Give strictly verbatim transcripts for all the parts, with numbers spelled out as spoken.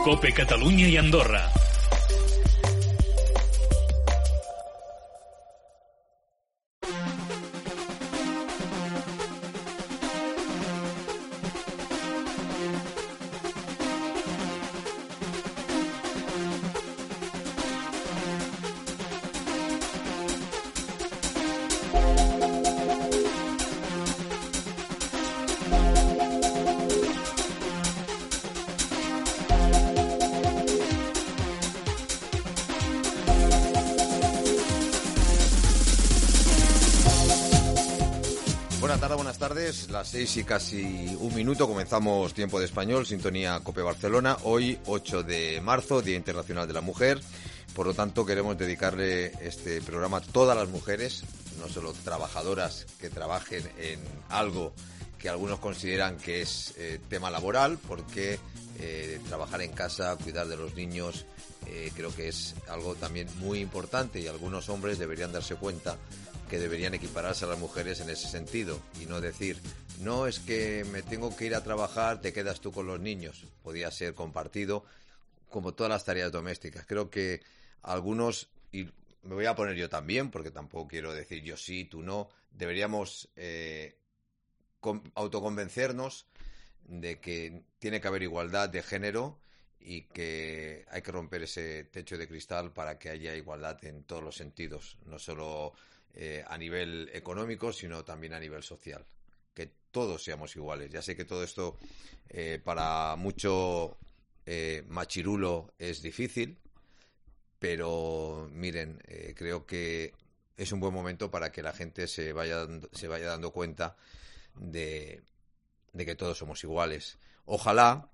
COPE Catalunya i Andorra. Las seis y casi un minuto, comenzamos Tiempo de Español, sintonía COPE Barcelona. Hoy, ocho de marzo, Día Internacional de la Mujer. Por lo tanto, queremos dedicarle este programa a todas las mujeres, no solo trabajadoras que trabajen en algo que algunos consideran que es eh, tema laboral, porque eh, trabajar en casa, cuidar de los niños, eh, creo que es algo también muy importante, y algunos hombres deberían darse cuenta que deberían equipararse a las mujeres en ese sentido y no decir, no, es que me tengo que ir a trabajar, te quedas tú con los niños. Podría ser compartido como todas las tareas domésticas. Creo que algunos, y me voy a poner yo también, porque tampoco quiero decir yo sí, tú no, deberíamos eh, autoconvencernos de que tiene que haber igualdad de género y que hay que romper ese techo de cristal para que haya igualdad en todos los sentidos, no solo Eh, a nivel económico, sino también a nivel social, que todos seamos iguales. Ya sé que todo esto eh, para mucho eh, machirulo es difícil, pero miren, eh, creo que es un buen momento para que la gente se vaya se vaya dando cuenta de, de que todos somos iguales. Ojalá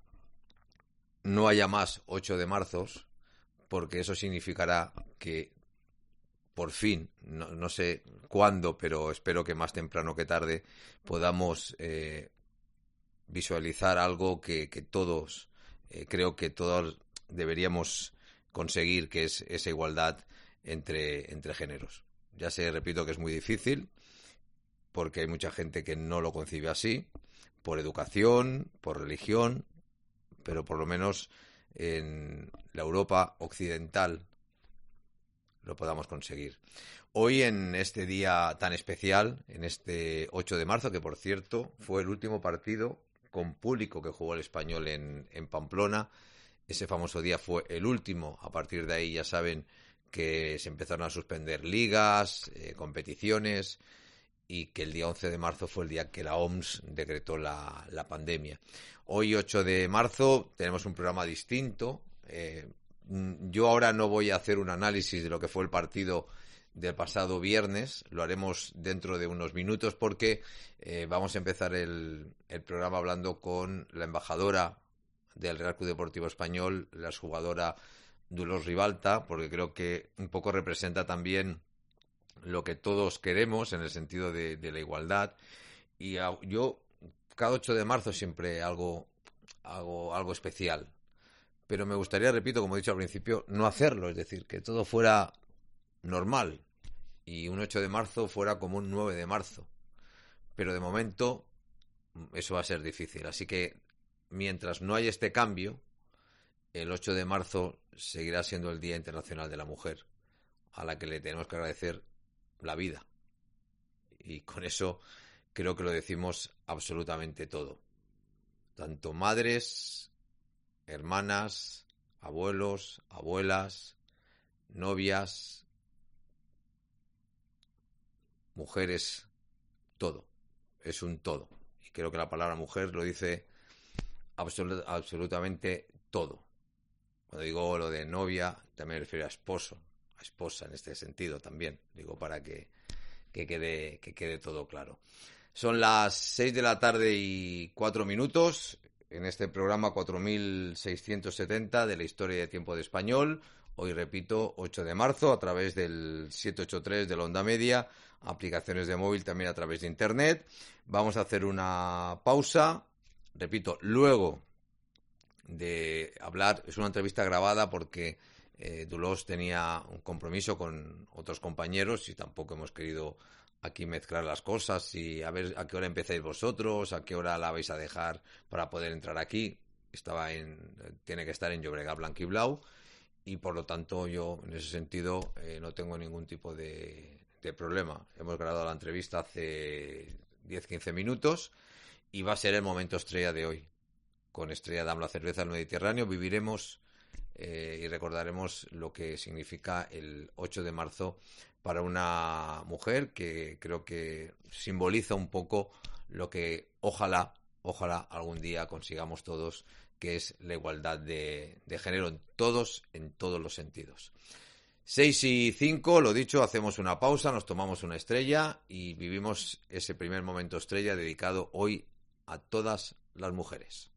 no haya más ocho de marzos, porque eso significará que por fin, no, no sé cuándo, pero espero que más temprano que tarde podamos eh, visualizar algo que, que todos, eh, creo que todos deberíamos conseguir, que es esa igualdad entre, entre géneros. Ya sé, repito, que es muy difícil, porque hay mucha gente que no lo concibe así, por educación, por religión, pero por lo menos en la Europa occidental lo podamos conseguir. Hoy, en este día tan especial, en este ocho de marzo, que por cierto fue el último partido con público que jugó el Español en, en Pamplona, ese famoso día fue el último. A partir de ahí ya saben que se empezaron a suspender ligas, eh, competiciones, y que el día once de marzo fue el día que la O M S decretó la, la pandemia. Hoy, ocho de marzo, tenemos un programa distinto. eh, Yo ahora no voy a hacer un análisis de lo que fue el partido del pasado viernes, lo haremos dentro de unos minutos, porque eh, vamos a empezar el, el programa hablando con la embajadora del Real Club Deportivo Español, la exjugadora Dolors Ribalta, porque creo que un poco representa también lo que todos queremos en el sentido de, de la igualdad. Y a, yo cada ocho de marzo siempre algo, algo, algo especial. Pero me gustaría, repito, como he dicho al principio, no hacerlo, es decir, que todo fuera normal y un ocho de marzo fuera como un nueve de marzo. Pero de momento eso va a ser difícil. Así que mientras no haya este cambio, el ocho de marzo seguirá siendo el Día Internacional de la Mujer, a la que le tenemos que agradecer la vida. Y con eso creo que lo decimos absolutamente todo. Tanto madres, hermanas, abuelos, abuelas, novias, mujeres, todo. Es un todo. Y creo que la palabra mujer lo dice absolut- absolutamente todo. Cuando digo lo de novia, también me refiero a esposo, a esposa en este sentido también. Digo para que, que, quede, que quede todo claro. Son las seis de la tarde y cuatro minutos. En este programa cuatro mil seiscientos setenta de la historia de Tiempo de Español. Hoy, repito, ocho de marzo, a través del siete ocho tres de la onda media, aplicaciones de móvil, también a través de internet. Vamos a hacer una pausa. Repito, luego de hablar, es una entrevista grabada porque eh, Dolors tenía un compromiso con otros compañeros y tampoco hemos querido aquí mezclar las cosas y a ver a qué hora empezáis vosotros, a qué hora la vais a dejar para poder entrar aquí. estaba en, tiene que estar en Llobregat Blanquiblau, y por lo tanto yo en ese sentido eh, no tengo ningún tipo de, de problema. Hemos grabado la entrevista hace diez a quince minutos y va a ser el momento estrella de hoy. Con Estrella Damm, la cerveza del Mediterráneo, viviremos eh, y recordaremos lo que significa el ocho de marzo para una mujer que creo que simboliza un poco lo que ojalá, ojalá algún día consigamos todos, que es la igualdad de, de género en todos, en todos los sentidos. seis y cinco, lo dicho, hacemos una pausa, nos tomamos una estrella y vivimos ese primer momento estrella dedicado hoy a todas las mujeres.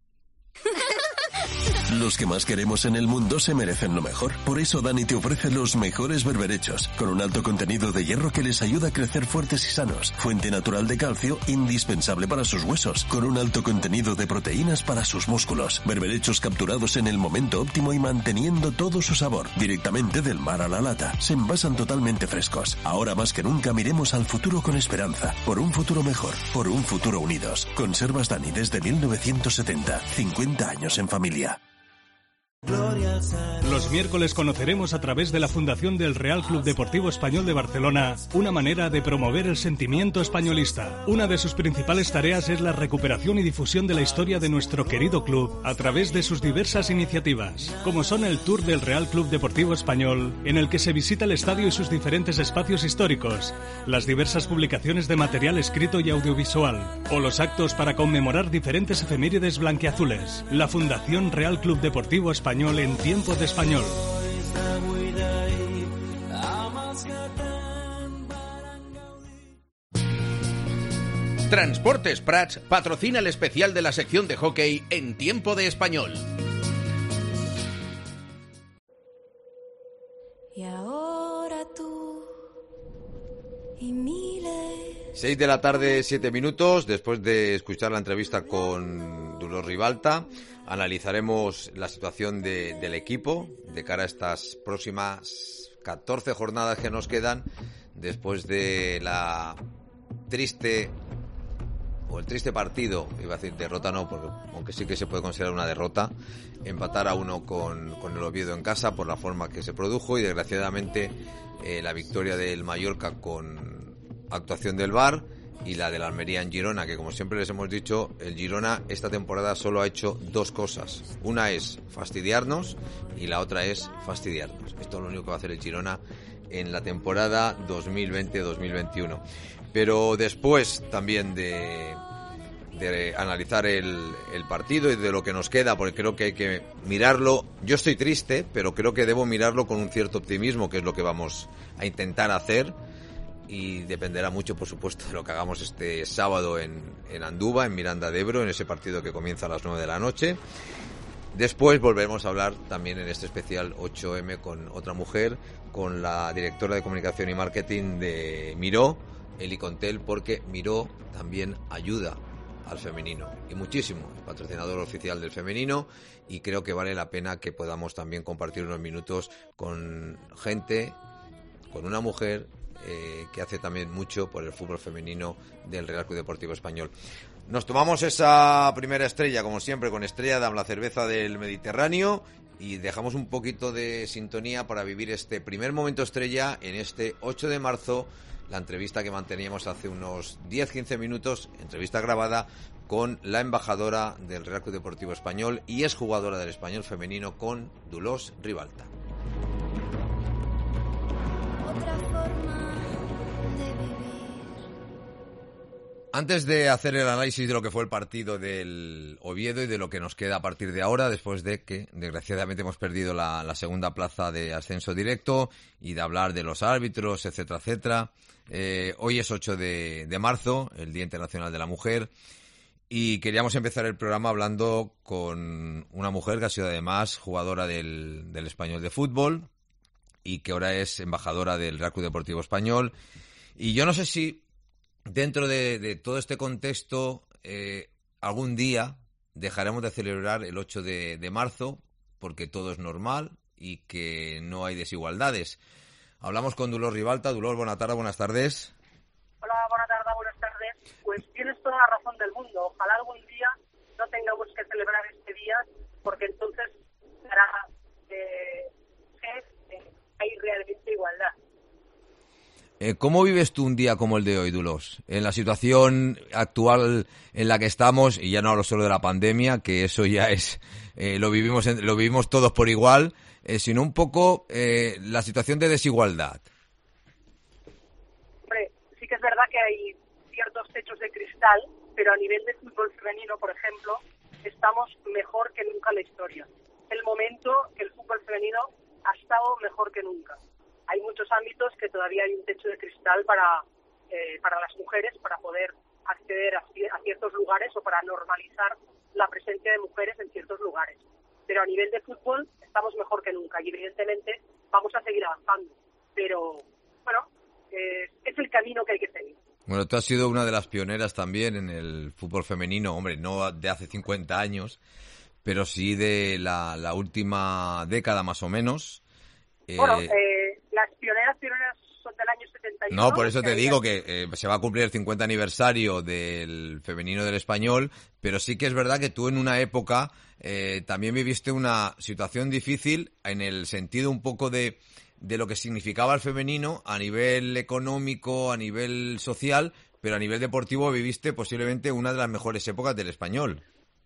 Los que más queremos en el mundo se merecen lo mejor. Por eso Dani te ofrece los mejores berberechos, con un alto contenido de hierro que les ayuda a crecer fuertes y sanos. Fuente natural de calcio, indispensable para sus huesos, con un alto contenido de proteínas para sus músculos. Berberechos capturados en el momento óptimo y manteniendo todo su sabor, directamente del mar a la lata. Se envasan totalmente frescos. Ahora más que nunca miremos al futuro con esperanza. Por un futuro mejor, por un futuro unidos. Conservas Dani desde mil novecientos setenta. cincuenta años en familia. Los miércoles conoceremos a través de la Fundación del Real Club Deportivo Español de Barcelona una manera de promover el sentimiento españolista. Una de sus principales tareas es la recuperación y difusión de la historia de nuestro querido club a través de sus diversas iniciativas, como son el Tour del Real Club Deportivo Español, en el que se visita el estadio y sus diferentes espacios históricos, las diversas publicaciones de material escrito y audiovisual, o los actos para conmemorar diferentes efemérides blanquiazules. La Fundación Real Club Deportivo Español en tiempo de español. Transportes Prats patrocina el especial de la sección de hockey en tiempo de español. Y ahora tú y miles. seis de la tarde, siete minutos, después de escuchar la entrevista con Dolors Ribalta, analizaremos la situación de, del equipo de cara a estas próximas catorce jornadas que nos quedan después de la triste o el triste partido, iba a decir derrota no, porque aunque sí que se puede considerar una derrota, empatar a uno con, con el Oviedo en casa por la forma que se produjo y desgraciadamente eh, la victoria del Mallorca con actuación del V A R y la de la Almería en Girona, que como siempre les hemos dicho, el Girona esta temporada solo ha hecho dos cosas. Una es fastidiarnos y la otra es fastidiarnos. Esto es lo único que va a hacer el Girona en la temporada dos mil veinte dos mil veintiuno. Pero después también de, de analizar el, el partido y de lo que nos queda, porque creo que hay que mirarlo. Yo estoy triste, pero creo que debo mirarlo con un cierto optimismo, que es lo que vamos a intentar hacer. Y dependerá mucho, por supuesto, de lo que hagamos este sábado en, en Andúba, en Miranda de Ebro, en ese partido que comienza a las nueve de la noche. Después volveremos a hablar también en este especial ocho eme con otra mujer, con la directora de comunicación y marketing de Miró, Eli Contel, porque Miró también ayuda al femenino y muchísimo, el patrocinador oficial del femenino, y creo que vale la pena que podamos también compartir unos minutos con gente, con una mujer Eh, que hace también mucho por el fútbol femenino del Real Club Deportivo Español. Nos tomamos esa primera estrella, como siempre, con Estrella Damm, la cerveza del Mediterráneo, y dejamos un poquito de sintonía para vivir este primer momento estrella en este ocho de marzo, la entrevista que manteníamos hace unos diez a quince minutos, entrevista grabada con la embajadora del Real Club Deportivo Español y es jugadora del Español femenino, con Dolors Ribalta. Otra forma de vivir. Antes de hacer el análisis de lo que fue el partido del Oviedo y de lo que nos queda a partir de ahora, después de que desgraciadamente hemos perdido la, la segunda plaza de ascenso directo, y de hablar de los árbitros, etcétera, etcétera, eh, hoy es ocho de marzo, el Día Internacional de la Mujer, y queríamos empezar el programa hablando con una mujer que ha sido además jugadora del, del Español de fútbol, y que ahora es embajadora del Real Club Deportivo Español. Y yo no sé si dentro de, de todo este contexto eh, algún día dejaremos de celebrar el ocho de marzo, porque todo es normal y que no hay desigualdades. Hablamos con Dolors Ribalta. Dolors, buenas tardes, buenas tardes. Hola, buenas tardes, buenas tardes. Pues tienes toda la razón del mundo. Ojalá algún día no no tengamos que celebrar este día, porque entonces será eh, que eh, hay realmente igualdad. Eh, ¿Cómo vives tú un día como el de hoy, Dulos? En la situación actual en la que estamos, y ya no hablo solo de la pandemia, que eso ya es, eh, lo vivimos en, lo vivimos todos por igual, eh, sino un poco eh, la situación de desigualdad. Hombre, sí que es verdad que hay ciertos techos de cristal, pero a nivel de fútbol femenino, por ejemplo, estamos mejor que nunca en la historia. Es el momento que el fútbol femenino ha estado mejor que nunca. Hay muchos ámbitos que todavía hay un techo de cristal para, eh, para las mujeres, para poder acceder a, a ciertos lugares o para normalizar la presencia de mujeres en ciertos lugares. Pero a nivel de fútbol estamos mejor que nunca y evidentemente vamos a seguir avanzando. Pero, bueno, eh, es el camino que hay que seguir. Bueno, tú has sido una de las pioneras también en el fútbol femenino, hombre, no de hace cincuenta años, pero sí de la, la última década más o menos. Eh... Bueno, eh, las pioneras pioneras son del año setenta y uno. No, por eso te digo que eh, se va a cumplir el cincuenta aniversario del femenino del Español, pero sí que es verdad que tú en una época eh, también viviste una situación difícil en el sentido un poco de, de lo que significaba el femenino a nivel económico, a nivel social, pero a nivel deportivo viviste posiblemente una de las mejores épocas del Español.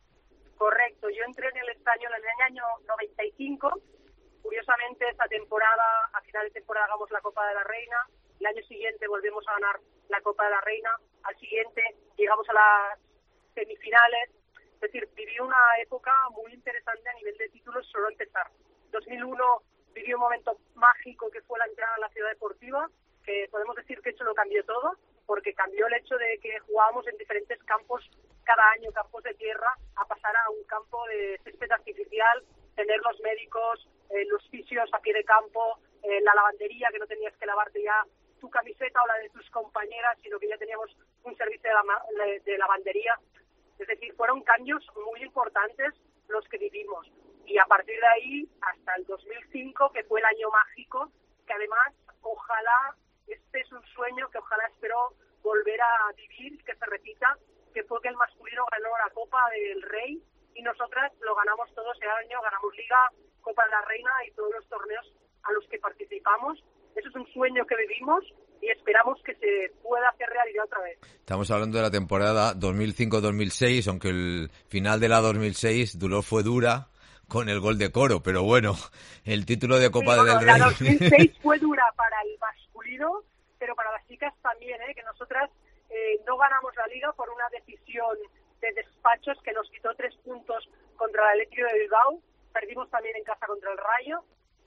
Correcto, yo entré en el Español en el año noventa y cinco. Curiosamente, esta temporada, a final de temporada ganamos la Copa de la Reina, el año siguiente volvemos a ganar la Copa de la Reina, al siguiente llegamos a las semifinales, es decir, viví una época muy interesante a nivel de títulos solo empezar. dos mil uno viví un momento mágico que fue la entrada a la ciudad deportiva, que podemos decir que eso lo cambió todo, porque cambió el hecho de que jugábamos en diferentes campos cada año, campos de tierra, a pasar a un campo de césped artificial, tener los médicos, eh, los fisios a pie de campo, eh, la lavandería, que no tenías que lavarte ya tu camiseta o la de tus compañeras, sino que ya teníamos un servicio de, la, de lavandería. Es decir, fueron cambios muy importantes los que vivimos. Y a partir de ahí, hasta el dos mil cinco, que fue el año mágico, que además, ojalá, este es un sueño que ojalá espero volver a vivir, que se repita, que fue que el masculino ganó la Copa del Rey y nosotras lo ganamos todos ese año, ganamos Liga, Copa de la Reina y todos los torneos a los que participamos. Eso es un sueño que vivimos y esperamos que se pueda hacer realidad otra vez. Estamos hablando de la temporada dos mil cinco dos mil seis, aunque el final de la dos mil seis Dolor fue dura con el gol de Coro, pero bueno, el título de Copa sí, bueno, del Rey... La dos mil seis fue dura para el masculino, pero para las chicas también, ¿eh? que nosotras eh, no ganamos la Liga por una decisión de despachos que nos quitó tres puntos contra el Athletic de Bilbao, perdimos también en casa contra el Rayo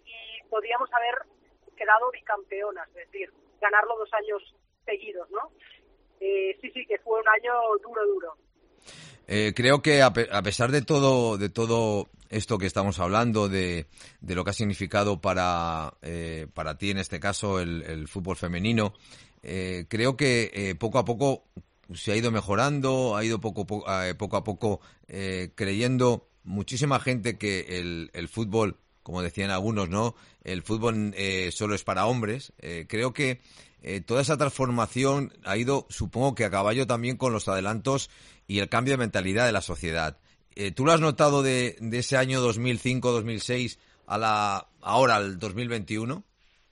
y podíamos haber quedado bicampeonas, es decir, ganarlo dos años seguidos, ¿no? Eh, sí, sí, que fue un año duro, duro. Eh, creo que a, pe- a pesar de todo, de todo esto que estamos hablando, de, de lo que ha significado para, eh, para ti, en este caso, el, el fútbol femenino, eh, creo que eh, poco a poco se ha ido mejorando, ha ido poco, po- eh, poco a poco eh, creyendo muchísima gente que el, el fútbol, como decían algunos, ¿no? El fútbol eh, solo es para hombres. Eh, creo que eh, toda esa transformación ha ido, supongo que a caballo también con los adelantos y el cambio de mentalidad de la sociedad. Eh, ¿Tú lo has notado de, de ese año dos mil cinco dos mil seis a la ahora al dos mil veintiuno?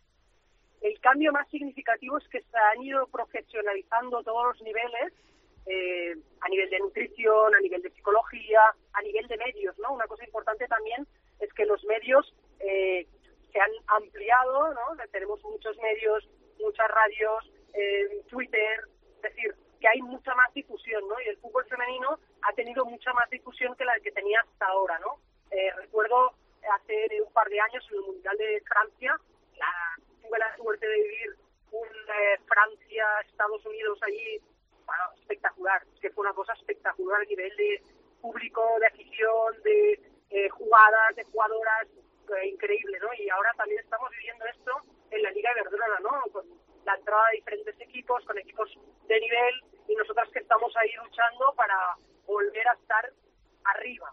El cambio más significativo es que se han ido profesionalizando todos los niveles, eh, a nivel de nutrición, a nivel de psicología, a nivel de medios, ¿no? Una cosa importante también es que los medios eh, se han ampliado, ¿no? Tenemos muchos medios, muchas radios, eh, Twitter, es decir, que hay mucha más difusión, ¿no? Y el fútbol femenino ha tenido mucha más difusión que la que tenía hasta ahora, ¿no? Eh, recuerdo hace un par de años en el Mundial de Francia, la, tuve la suerte de vivir un eh, Francia-Estados Unidos allí, bueno, espectacular, que fue una cosa espectacular a nivel de público, de afición, de eh, jugadas, de jugadoras, eh, increíble, ¿no? Y ahora también estamos viviendo esto en la Liga Iberdrola, ¿no? Con la entrada de diferentes equipos, con equipos de nivel, y nosotras que estamos ahí luchando para volver a estar arriba.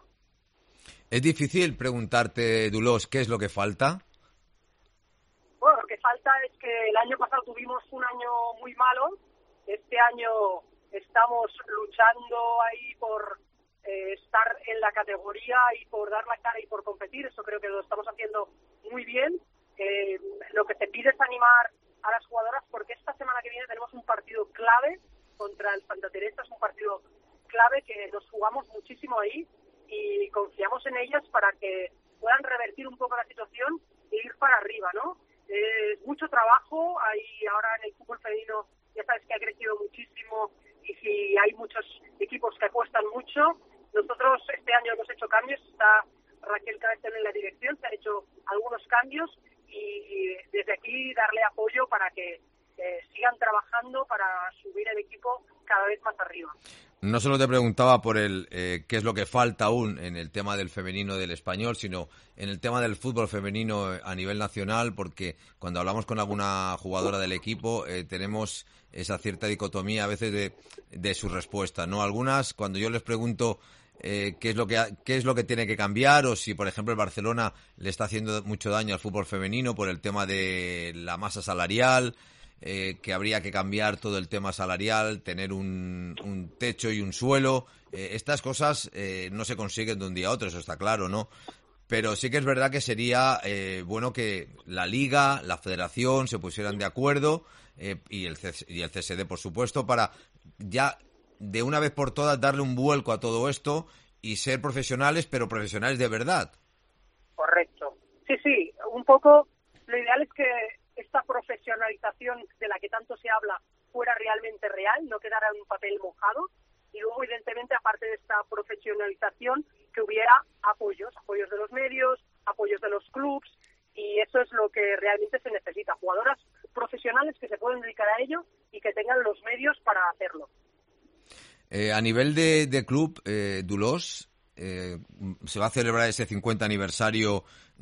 Es difícil preguntarte, Dulos, ¿qué es lo que falta? Bueno, lo que falta es que el año pasado tuvimos un año muy malo, este año estamos luchando ahí por eh, estar en la categoría y por dar la cara y por competir. Eso creo que lo estamos haciendo muy bien. Eh, lo que se pide es animar a las jugadoras, porque esta semana que viene tenemos un partido clave contra el Santa Teresa, es un partido clave que nos jugamos muchísimo ahí y confiamos en ellas para que puedan revertir un poco la situación e ir para arriba, ¿no? Es eh, mucho trabajo, hay ahora en el fútbol femenino, ya sabes que ha crecido muchísimo y si hay muchos equipos que apuestan mucho. Nosotros este año hemos hecho cambios, está Raquel Cabezón en la dirección, se han hecho algunos cambios y desde aquí darle apoyo para que eh, sigan trabajando para subir el equipo cada vez más arriba. No solo te preguntaba por el eh, qué es lo que falta aún en el tema del femenino del español, sino en el tema del fútbol femenino a nivel nacional, porque cuando hablamos con alguna jugadora del equipo eh, tenemos esa cierta dicotomía a veces de, de su respuesta, ¿no? Algunas, cuando yo les pregunto eh, qué es lo que qué es lo que tiene que cambiar, o si, por ejemplo, el Barcelona le está haciendo mucho daño al fútbol femenino por el tema de la masa salarial, Eh, que habría que cambiar todo el tema salarial, tener un, un techo y un suelo. Eh, estas cosas eh, no se consiguen de un día a otro, eso está claro, ¿no? Pero sí que es verdad que sería eh, bueno que la Liga, la Federación se pusieran de acuerdo eh, y, el C S, y el C S D, por supuesto, para ya de una vez por todas darle un vuelco a todo esto y ser profesionales, pero profesionales de verdad. Correcto. Sí, sí, un poco lo ideal es que esta profesionalización de la que tanto se habla fuera realmente real, no quedara en un papel mojado, y luego evidentemente aparte de esta profesionalización que hubiera apoyos, apoyos de los medios, apoyos de los clubs, y eso es lo que realmente se necesita, jugadoras profesionales que se pueden dedicar a ello y que tengan los medios para hacerlo. Eh, a nivel de, de club, eh, Dulos, eh, se va a celebrar ese cincuenta aniversario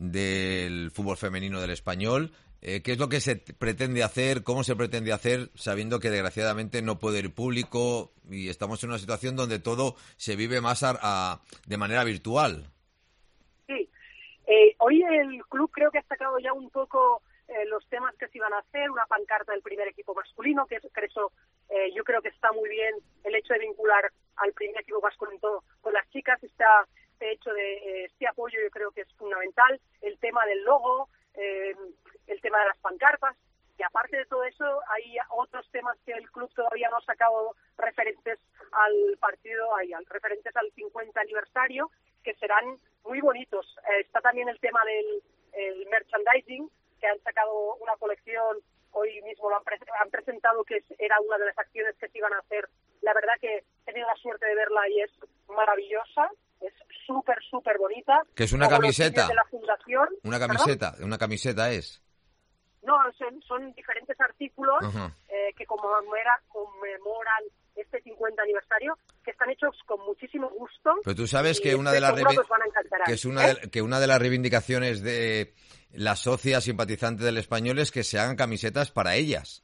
del fútbol femenino del español. Eh, ¿Qué es lo que se pretende hacer? ¿Cómo se pretende hacer? Sabiendo que desgraciadamente no puede ir público y estamos en una situación donde todo se vive más a, a, de manera virtual. Sí, eh, hoy el club creo que ha sacado ya un poco eh, los temas que se iban a hacer, una pancarta del primer equipo masculino, que, es, que eso eh, yo creo que está muy bien, el hecho de vincular al primer equipo masculino con las chicas, está este hecho de eh, este apoyo yo creo que es fundamental, el tema del logo, eh, el tema de las pancartas, y aparte de todo eso hay otros temas que el club todavía no ha sacado referentes al partido, hay al, referentes al cincuenta aniversario, que serán muy bonitos. Eh, está también el tema del el merchandising, que han sacado una colección, hoy mismo lo han, pre- han presentado, que es, era una de las acciones que se iban a hacer. La verdad que he tenido la suerte de verla y es maravillosa, es súper, súper bonita. ¿Que es una Como camiseta? de la fundación. ¿Una camiseta? ¿Perdón? ¿Una camiseta es? No, son, son diferentes artículos Uh-huh. eh, que conmemora, conmemoran este cincuenta aniversario, que están hechos con muchísimo gusto. Pero tú sabes que y una de las seguro revi- que os van a encantar, que es una ¿eh? de, que una de las reivindicaciones de las socias simpatizantes del Español es que se hagan camisetas para ellas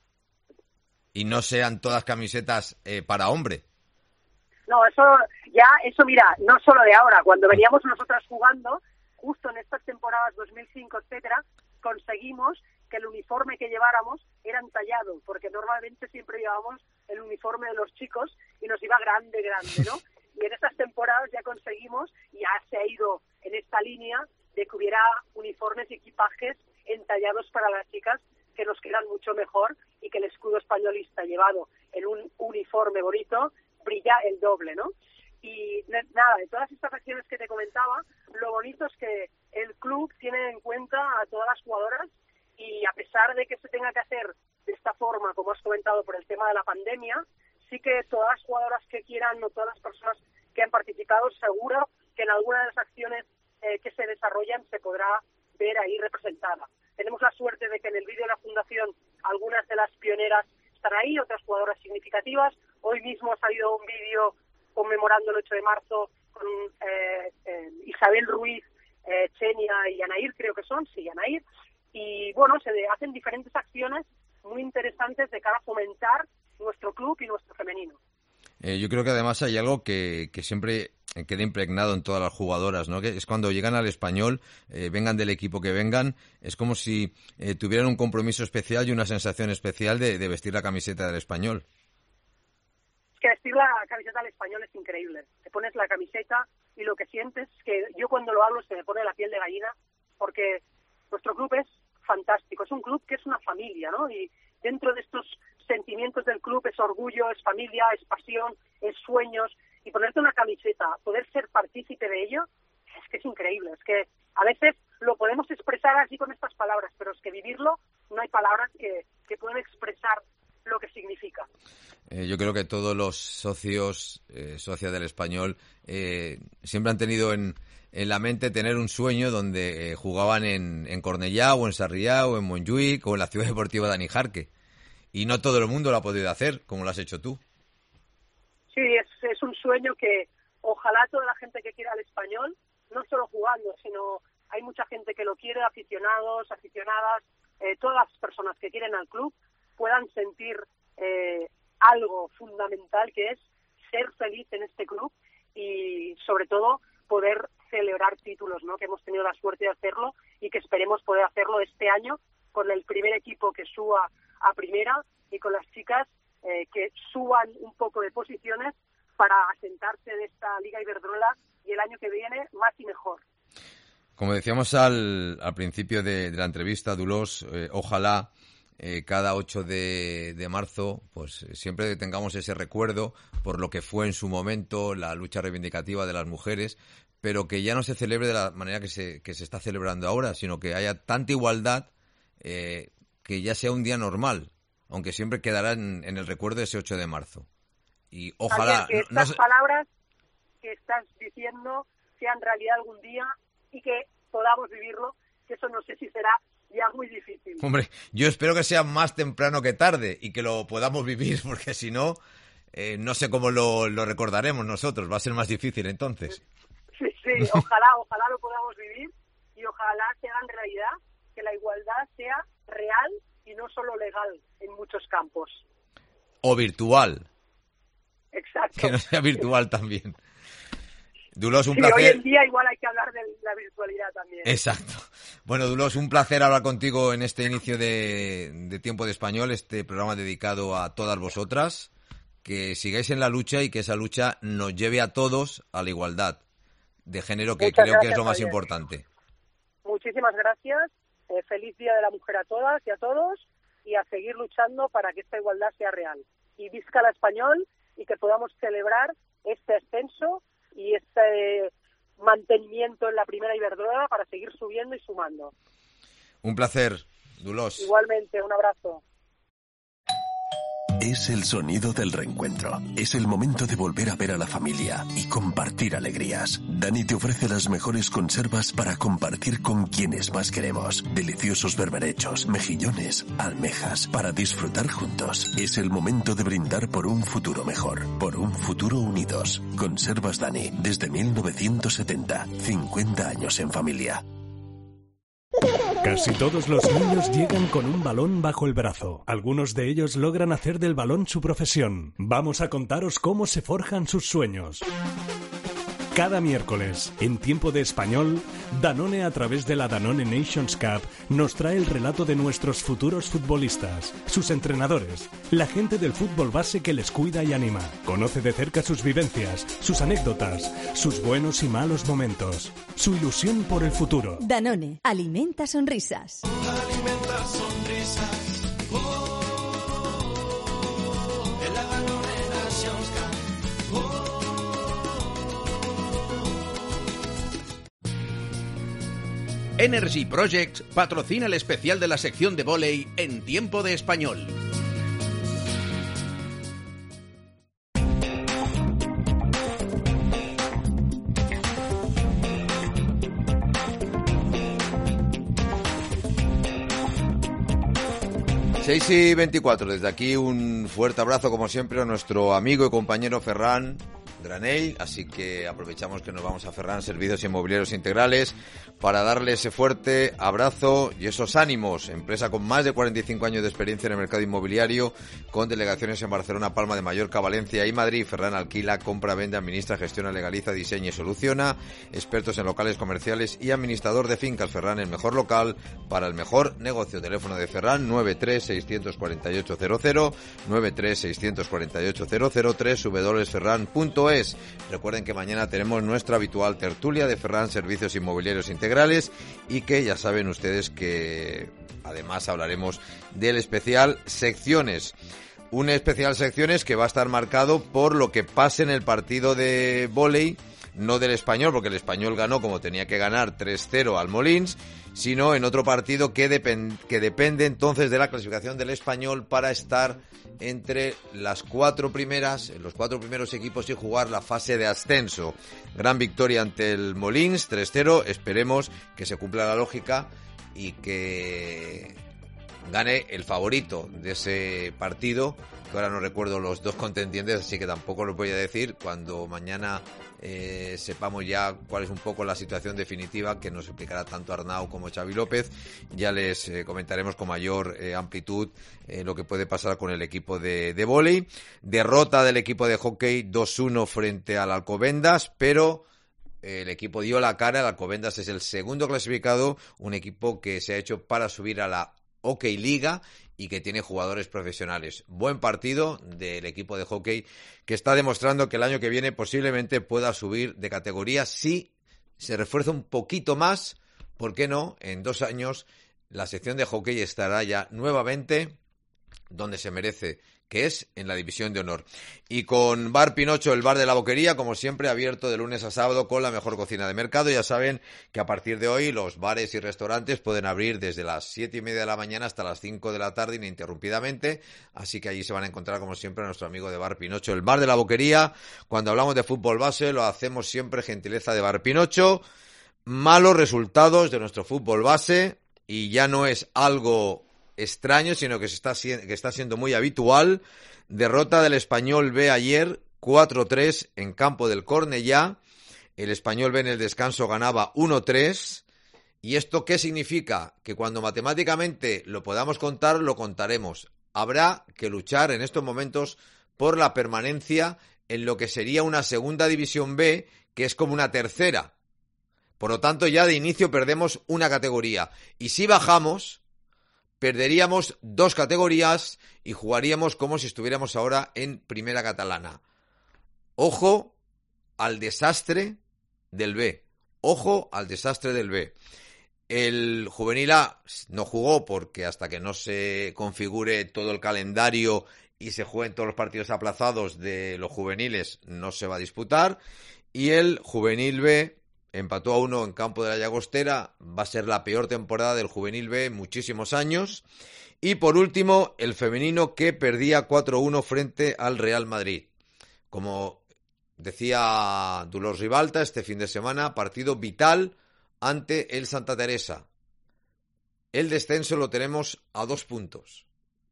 y no sean todas camisetas eh, para hombre. No, eso ya, eso mira, no solo de ahora, cuando veníamos nosotras jugando, justo en estas temporadas dos mil cinco, etcétera, conseguimos que el uniforme que lleváramos era entallado, porque normalmente siempre llevábamos el uniforme de los chicos y nos iba grande, grande, ¿no? Y en estas temporadas ya conseguimos, ya se ha ido en esta línea de que hubiera uniformes y equipajes entallados para las chicas que nos quedan mucho mejor y que el escudo españolista llevado en un uniforme bonito brilla el doble, ¿no? Y nada, de todas estas acciones que te comentaba, lo bonito es que el club tiene en cuenta a todas las jugadoras y a pesar de que se tenga que hacer de esta forma, como has comentado, por el tema de la pandemia, sí que todas las jugadoras que quieran o todas las personas que han participado, seguro que en alguna de las acciones eh, que se desarrollan se podrá ver ahí representada. Tenemos la suerte de que en el vídeo de la Fundación algunas de las pioneras están ahí, otras jugadoras significativas. Hoy mismo ha salido un vídeo conmemorando el ocho de marzo con eh, eh, Isabel Ruiz, eh, Chenia y Anair, creo que son, sí, Anair. Y bueno, se hacen diferentes acciones muy interesantes de cara a fomentar nuestro club y nuestro femenino. Eh, yo creo que además hay algo que, que siempre queda impregnado en todas las jugadoras, ¿no? Que es cuando llegan al Español, eh, vengan del equipo que vengan, es como si eh, tuvieran un compromiso especial y una sensación especial de, de vestir la camiseta del Español. que vestir la camiseta del Español es increíble. Te pones la camiseta y lo que sientes es que yo cuando lo hablo se me pone la piel de gallina, porque nuestro club es fantástico. Es un club que es una familia, ¿no? Y dentro de estos sentimientos del club es orgullo, es familia, es pasión, es sueños. Y ponerte una camiseta, poder ser partícipe de ello, es que es increíble. Es que a veces lo podemos expresar así con estas palabras, pero es que vivirlo, no hay palabras que, que puedan expresar lo que significa. Eh, yo creo que todos los socios, eh, socias del Español, eh, siempre han tenido en, en la mente tener un sueño donde eh, jugaban en, en Cornellá o en Sarriá o en Montjuïc o en la Ciudad Deportiva Dani Jarque. Y no todo el mundo lo ha podido hacer, como lo has hecho tú. Sí, es, es un sueño que ojalá toda la gente que quiera al Español, no solo jugando, sino hay mucha gente que lo quiere, aficionados, aficionadas, eh, todas las personas que quieren al club puedan sentir eh, algo fundamental, que es ser feliz en este club y sobre todo poder celebrar títulos, ¿no? Que hemos tenido la suerte de hacerlo y que esperemos poder hacerlo este año con el primer equipo que suba a primera y con las chicas eh, que suban un poco de posiciones para asentarse de esta Liga Iberdrola y el año que viene más y mejor. Como decíamos al, al principio de, de la entrevista, Dolors, eh, ojalá eh, cada ocho de, de marzo pues siempre tengamos ese recuerdo por lo que fue en su momento la lucha reivindicativa de las mujeres, pero que ya no se celebre de la manera que se, que se está celebrando ahora, sino que haya tanta igualdad eh, que ya sea un día normal, aunque siempre quedará en, en el recuerdo de ese ocho de marzo. Y ojalá... Javier, que estas no, no... palabras que estás diciendo sean realidad algún día y que podamos vivirlo, que eso no sé si será ya muy difícil. Hombre, yo espero que sea más temprano que tarde y que lo podamos vivir, porque si no, eh, no sé cómo lo, lo recordaremos nosotros, va a ser más difícil entonces. Sí, sí, ojalá, ojalá lo podamos vivir y ojalá se haga en realidad, que la igualdad sea real y no solo legal en muchos campos. O virtual. Exacto. Que no sea virtual también. Dolors, un sí, placer. Hoy en día igual hay que hablar de la virtualidad también. Exacto. Bueno, Dolors, un placer hablar contigo en este inicio de, de Tiempo de Español, este programa dedicado a todas vosotras. Que sigáis en la lucha y que esa lucha nos lleve a todos a la igualdad de género, que Muchas creo gracias, que es lo más Javier. importante. Muchísimas gracias. Eh, feliz Día de la Mujer a todas y a todos, y a seguir luchando para que esta igualdad sea real. Y visca la Español, y que podamos celebrar este ascenso y este mantenimiento en la primera Iberdrola para seguir subiendo y sumando. Un placer, Dolors. Igualmente, un abrazo. Es el sonido del reencuentro. Es el momento de volver a ver a la familia y compartir alegrías. Dani te ofrece las mejores conservas para compartir con quienes más queremos. Deliciosos berberechos, mejillones, almejas, para disfrutar juntos. Es el momento de brindar por un futuro mejor, por un futuro unidos. Conservas Dani, desde mil novecientos setenta. cincuenta años en familia. Casi todos los niños llegan con un balón bajo el brazo. Algunos de ellos logran hacer del balón su profesión. Vamos a contaros cómo se forjan sus sueños. Cada miércoles, en Tiempo de Español, Danone, a través de la Danone Nations Cup, nos trae el relato de nuestros futuros futbolistas, sus entrenadores, la gente del fútbol base que les cuida y anima. Conoce de cerca sus vivencias, sus anécdotas, sus buenos y malos momentos, su ilusión por el futuro. Danone, alimenta sonrisas. Alimenta sonrisas. Oh, de la Danone Nations Cup. Oh. Energy Projects patrocina el especial de la sección de vóley en Tiempo de Español. seis y veinticuatro, desde aquí un fuerte abrazo como siempre a nuestro amigo y compañero Ferran. granell, así que aprovechamos que nos vamos a Ferran Servicios Inmobiliarios Integrales para darle ese fuerte abrazo y esos ánimos. Empresa con más de cuarenta y cinco años de experiencia en el mercado inmobiliario, con delegaciones en Barcelona, Palma de Mallorca, Valencia y Madrid. Ferran alquila, compra, vende, administra, gestiona, legaliza, diseña y soluciona. Expertos en locales comerciales y administrador de fincas. Ferran, el mejor local para el mejor negocio. Teléfono de Ferran nueve tres seis cuatro ocho cero cero, nueve tres seis cuatro ocho cero cero, tres w w w punto ferran punto es. Recuerden que mañana tenemos nuestra habitual tertulia de Ferran Servicios Inmobiliarios Integrales y que ya saben ustedes que además hablaremos del especial secciones. Un especial secciones que va a estar marcado por lo que pase en el partido de vóley, no del Español, porque el Español ganó como tenía que ganar tres cero al Molins, sino en otro partido que, depend- que depende entonces de la clasificación del Español para estar entre las cuatro primeras, los cuatro primeros equipos y jugar la fase de ascenso. Gran victoria ante el Molins, tres cero, esperemos que se cumpla la lógica y que gane el favorito de ese partido, que ahora no recuerdo los dos contendientes, así que tampoco lo voy a decir. Cuando mañana eh, sepamos ya cuál es un poco la situación definitiva, que nos explicará tanto Arnau como Xavi López, ya les eh, comentaremos con mayor eh, amplitud eh, lo que puede pasar con el equipo de, de vóley. Derrota del equipo de hockey dos uno frente al Alcobendas, pero el equipo dio la cara. El Alcobendas es el segundo clasificado, un equipo que se ha hecho para subir a la Hockey Liga y que tiene jugadores profesionales. Buen partido del equipo de hockey, que está demostrando que el año que viene posiblemente pueda subir de categoría si se refuerza un poquito más. ¿Por qué no? En dos años la sección de hockey estará ya nuevamente donde se merece, que es en la división de honor. Y con Bar Pinocho, el bar de la Boquería, como siempre, abierto de lunes a sábado con la mejor cocina de mercado. Ya saben que a partir de hoy los bares y restaurantes pueden abrir desde las siete y media de la mañana hasta las cinco de la tarde ininterrumpidamente. Así que allí se van a encontrar, como siempre, a nuestro amigo de Bar Pinocho, el bar de la Boquería. Cuando hablamos de fútbol base, lo hacemos siempre gentileza de Bar Pinocho. Malos resultados de nuestro fútbol base, y ya no es algo extraño, sino que se está que está siendo muy habitual. Derrota del Español B ayer, cuatro tres en campo del Cornellá. El Español B en el descanso ganaba uno tres. ¿Y esto qué significa? Que cuando matemáticamente lo podamos contar, lo contaremos. Habrá que luchar en estos momentos por la permanencia en lo que sería una segunda división B, que es como una tercera. Por lo tanto, ya de inicio perdemos una categoría. Y si bajamos, perderíamos dos categorías y jugaríamos como si estuviéramos ahora en Primera Catalana. Ojo al desastre del B. Ojo al desastre del B. El Juvenil A no jugó porque hasta que no se configure todo el calendario y se jueguen todos los partidos aplazados de los juveniles, no se va a disputar. Y el Juvenil B empató a uno en campo de la Llagostera. Va a ser la peor temporada del Juvenil B en muchísimos años. Y por último, el femenino, que perdía cuatro uno frente al Real Madrid. Como decía Dolors Ribalta este fin de semana, partido vital ante el Santa Teresa. El descenso lo tenemos a dos puntos.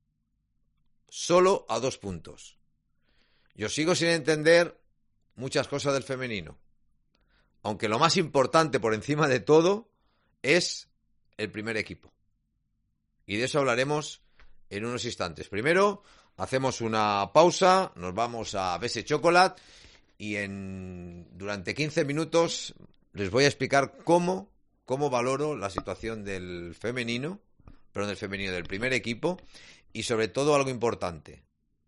Solo a dos puntos. Yo sigo sin entender muchas cosas del femenino. Aunque lo más importante por encima de todo es el primer equipo. Y de eso hablaremos en unos instantes. Primero, hacemos una pausa, nos vamos a Bese Chocolate y en durante quince minutos les voy a explicar cómo, cómo valoro la situación del femenino, perdón, del femenino del primer equipo, y sobre todo algo importante.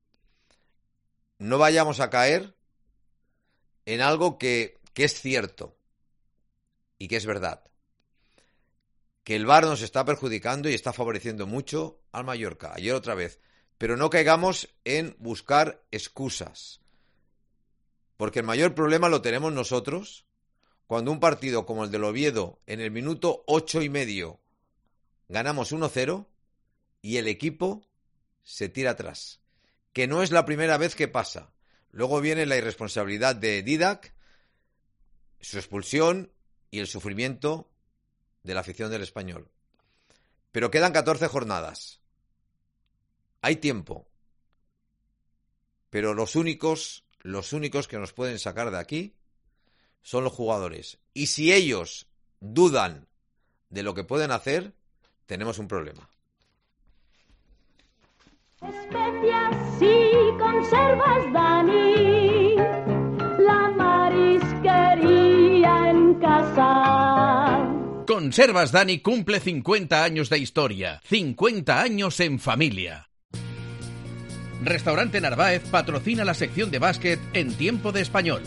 No vayamos a caer en algo que, que es cierto y que es verdad. Que el V A R nos está perjudicando y está favoreciendo mucho al Mallorca. Ayer otra vez. Pero no caigamos en buscar excusas. Porque el mayor problema lo tenemos nosotros cuando un partido como el del Oviedo en el minuto ocho y medio ganamos uno cero y el equipo se tira atrás. Que no es la primera vez que pasa. Luego viene la irresponsabilidad de Didac, su expulsión y el sufrimiento de la afición del Español. Pero quedan catorce jornadas. Hay tiempo. Pero los únicos los únicos que nos pueden sacar de aquí son los jugadores. Y si ellos dudan de lo que pueden hacer, tenemos un problema. Especias y conservas, Dani, la marisquería en casa. Conservas Dani cumple cincuenta años de historia, cincuenta años en familia. Restaurante Narváez patrocina la sección de básquet en Tiempo de Español.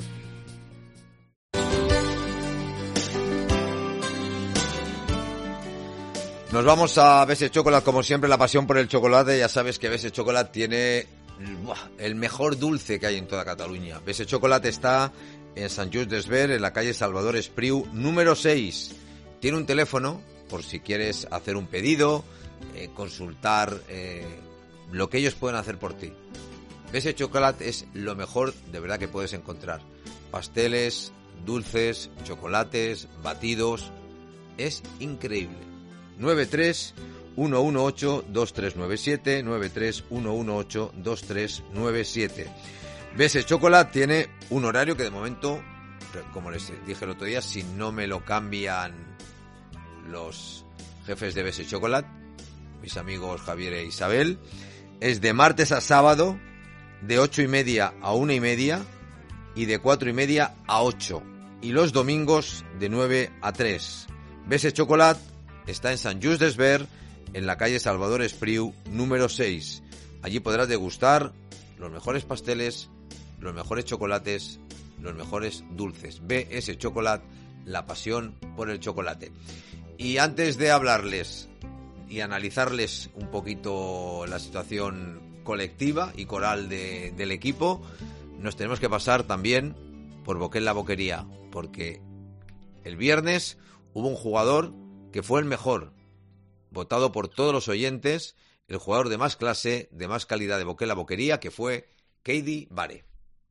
Nos vamos a B S Chocolate, como siempre, la pasión por el chocolate. Ya sabes que B S Chocolate tiene buah, el mejor dulce que hay en toda Cataluña. B S Chocolate está en Sant Just Desvern, en la calle Salvador Espriu, número seis. Tiene un teléfono, por si quieres hacer un pedido, eh, consultar eh, lo que ellos pueden hacer por ti. B S Chocolate es lo mejor de verdad que puedes encontrar. Pasteles, dulces, chocolates, batidos. Es increíble. nueve tres uno uno ocho dos tres nueve siete, nueve tres uno uno ocho dos tres nueve siete. B S Chocolate tiene un horario que de momento, como les dije el otro día, si no me lo cambian los jefes de B S Chocolate, mis amigos Javier e Isabel, es de martes a sábado, de ocho y media a una y media y de cuatro y media a ocho. Y los domingos de nueve a tres. B S Chocolate está en Sant Just Desvern, en la calle Salvador Espriu, número seis. Allí podrás degustar los mejores pasteles, los mejores chocolates, los mejores dulces. B S Chocolate, la pasión por el chocolate. Y antes de hablarles y analizarles un poquito la situación colectiva y coral de, del equipo, nos tenemos que pasar también por Boquet la Boquería, porque el viernes hubo un jugador que fue el mejor, votado por todos los oyentes, el jugador de más clase, de más calidad de Boquet la Boquería, que fue Keidi Bare.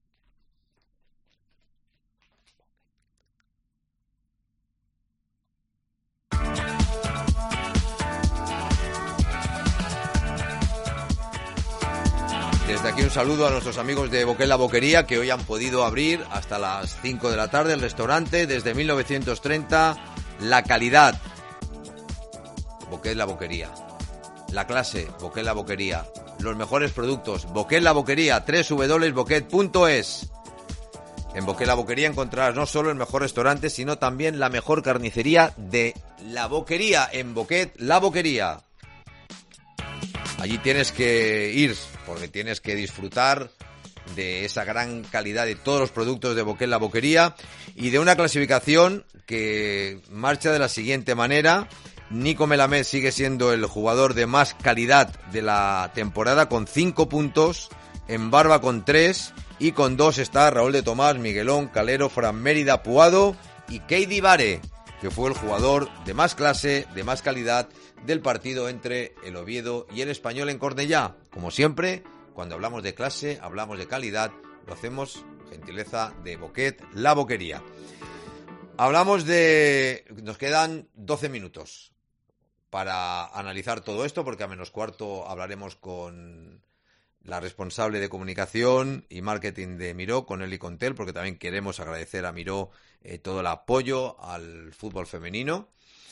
Desde aquí un saludo a nuestros amigos de Boquet la Boquería, que hoy han podido abrir hasta las cinco de la tarde el restaurante. Desde mil novecientos treinta, la calidad, Boquet la Boquería. La clase, Boquet la Boquería. Los mejores productos, Boquet la Boquería, doble u doble u doble u punto boquet punto es. En Boquet la Boquería encontrarás no solo el mejor restaurante, sino también la mejor carnicería de la Boquería, en Boquet la Boquería. Allí tienes que ir, porque tienes que disfrutar de esa gran calidad de todos los productos de Boquet la Boquería y de una clasificación que marcha de la siguiente manera. Nico Melamed sigue siendo el jugador de más calidad de la temporada con cinco puntos, en Barba con tres y con dos está Raúl de Tomás, Miguelón, Calero, Fran Mérida, Puado y Keidi Bare, que fue el jugador de más clase, de más calidad del partido entre el Oviedo y el Español en Cornellá. Como siempre, cuando hablamos de clase, hablamos de calidad, lo hacemos gentileza de Boquet la Boquería. Hablamos de... Nos quedan doce minutos para analizar todo esto, porque a menos cuarto hablaremos con la responsable de comunicación y marketing de Miró, con Eli Contel, porque también queremos agradecer a Miró eh, todo el apoyo al fútbol femenino.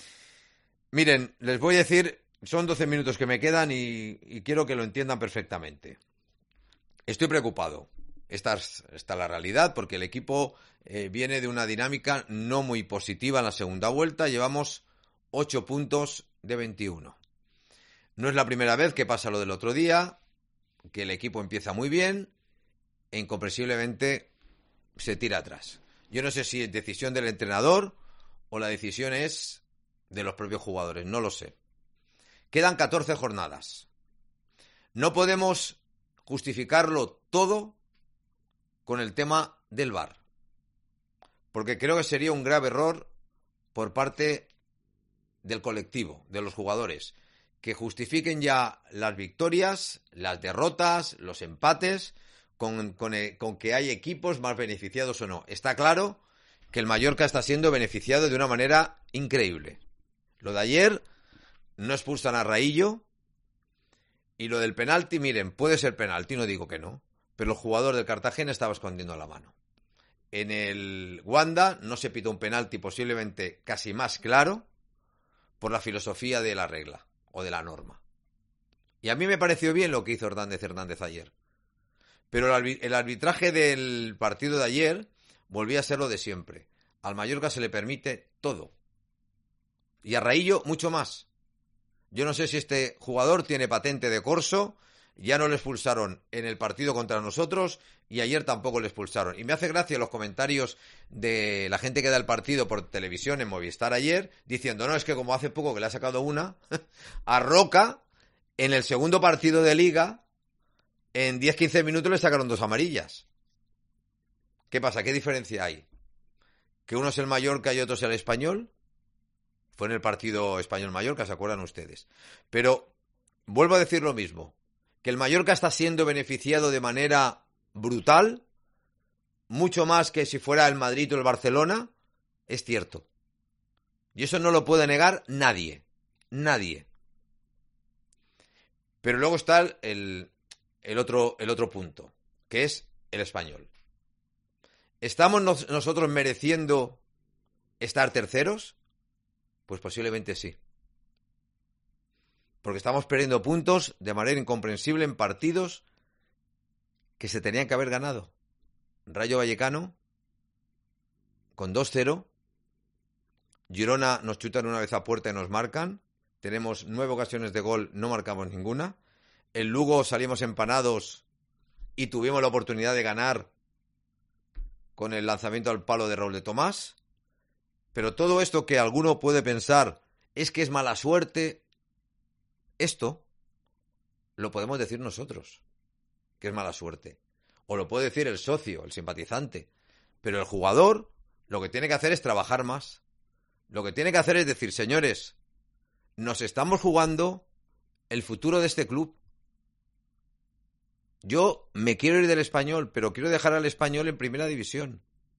Miren, les voy a decir, son doce minutos que me quedan y, y quiero que lo entiendan perfectamente. Estoy preocupado. Esta es, esta es la realidad, porque el equipo eh, viene de una dinámica no muy positiva en la segunda vuelta. Llevamos ocho puntos de veintiuno. No es la primera vez que pasa lo del otro día, que el equipo empieza muy bien e incomprensiblemente se tira atrás. Yo no sé si es decisión del entrenador o la decisión es de los propios jugadores, no lo sé. Quedan catorce jornadas. No podemos justificarlo todo con el tema del V A R, porque creo que sería un grave error por parte del colectivo, de los jugadores, que justifiquen ya las victorias, las derrotas, los empates, con, con, con que hay equipos más beneficiados o no. Está claro que el Mallorca está siendo beneficiado de una manera increíble. Lo de ayer, no expulsan a Raillo, y lo del penalti, miren, puede ser penalti, no digo que no, pero el jugador del Cartagena estaba escondiendo la mano. En el Wanda no se pitó un penalti posiblemente casi más claro por la filosofía de la regla o de la norma. Y a mí me pareció bien lo que hizo Hernández Hernández ayer. Pero el arbitraje del partido de ayer volvía a ser lo de siempre. Al Mallorca se le permite todo. Y a Raillo mucho más. Yo no sé si este jugador tiene patente de corso. Ya no le expulsaron en el partido contra nosotros y ayer tampoco le expulsaron. Y me hace gracia los comentarios de la gente que da el partido por televisión en Movistar ayer, diciendo, no, es que como hace poco que le ha sacado una, a Roca, en el segundo partido de Liga, en diez a quince minutos le sacaron dos amarillas. ¿Qué pasa? ¿Qué diferencia hay? ¿Que uno es el Mallorca y otro es el Español? Fue en el partido Español-Mallorca, ¿se acuerdan ustedes? Pero vuelvo a decir lo mismo. Que el Mallorca está siendo beneficiado de manera brutal, mucho más que si fuera el Madrid o el Barcelona, es cierto. Y eso no lo puede negar nadie. Nadie. Pero luego está el, el, otro, el otro punto, que es el Español. ¿Estamos nos, nosotros mereciendo estar terceros? Pues posiblemente sí. Porque estamos perdiendo puntos de manera incomprensible en partidos que se tenían que haber ganado. Rayo Vallecano con dos cero. Girona nos chutan una vez a puerta y nos marcan. Tenemos nueve ocasiones de gol, no marcamos ninguna. El Lugo salimos empanados y tuvimos la oportunidad de ganar con el lanzamiento al palo de Raúl de Tomás. Pero todo esto que alguno puede pensar es que es mala suerte... Esto lo podemos decir nosotros, que es mala suerte. O lo puede decir el socio, el simpatizante. Pero el jugador lo que tiene que hacer es trabajar más. Lo que tiene que hacer es decir, señores, nos estamos jugando el futuro de este club. Yo me quiero ir del Español, pero quiero dejar al Español en primera división.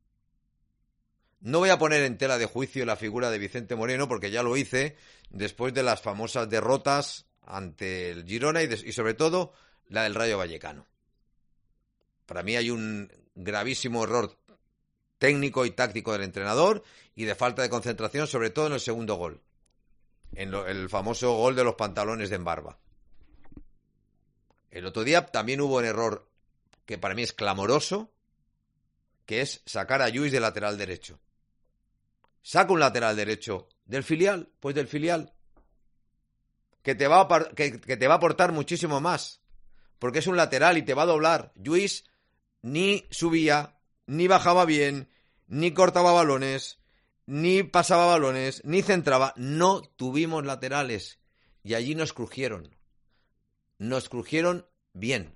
No voy a poner en tela de juicio la figura de Vicente Moreno, porque ya lo hice después de las famosas derrotas ante el Girona y, de, y sobre todo la del Rayo Vallecano. Para mí hay un gravísimo error técnico y táctico del entrenador y de falta de concentración, sobre todo en el segundo gol. En lo, el famoso gol de los pantalones de Embarba. El otro día también hubo un error que para mí es clamoroso, que es sacar a Lluís de lateral derecho. Saca un lateral derecho del filial, pues del filial. Que te va a, que, que te va a aportar muchísimo más. Porque es un lateral y te va a doblar. Lluís ni subía, ni bajaba bien, ni cortaba balones, ni pasaba balones, ni centraba. No tuvimos laterales. Y allí nos crujieron. Nos crujieron bien.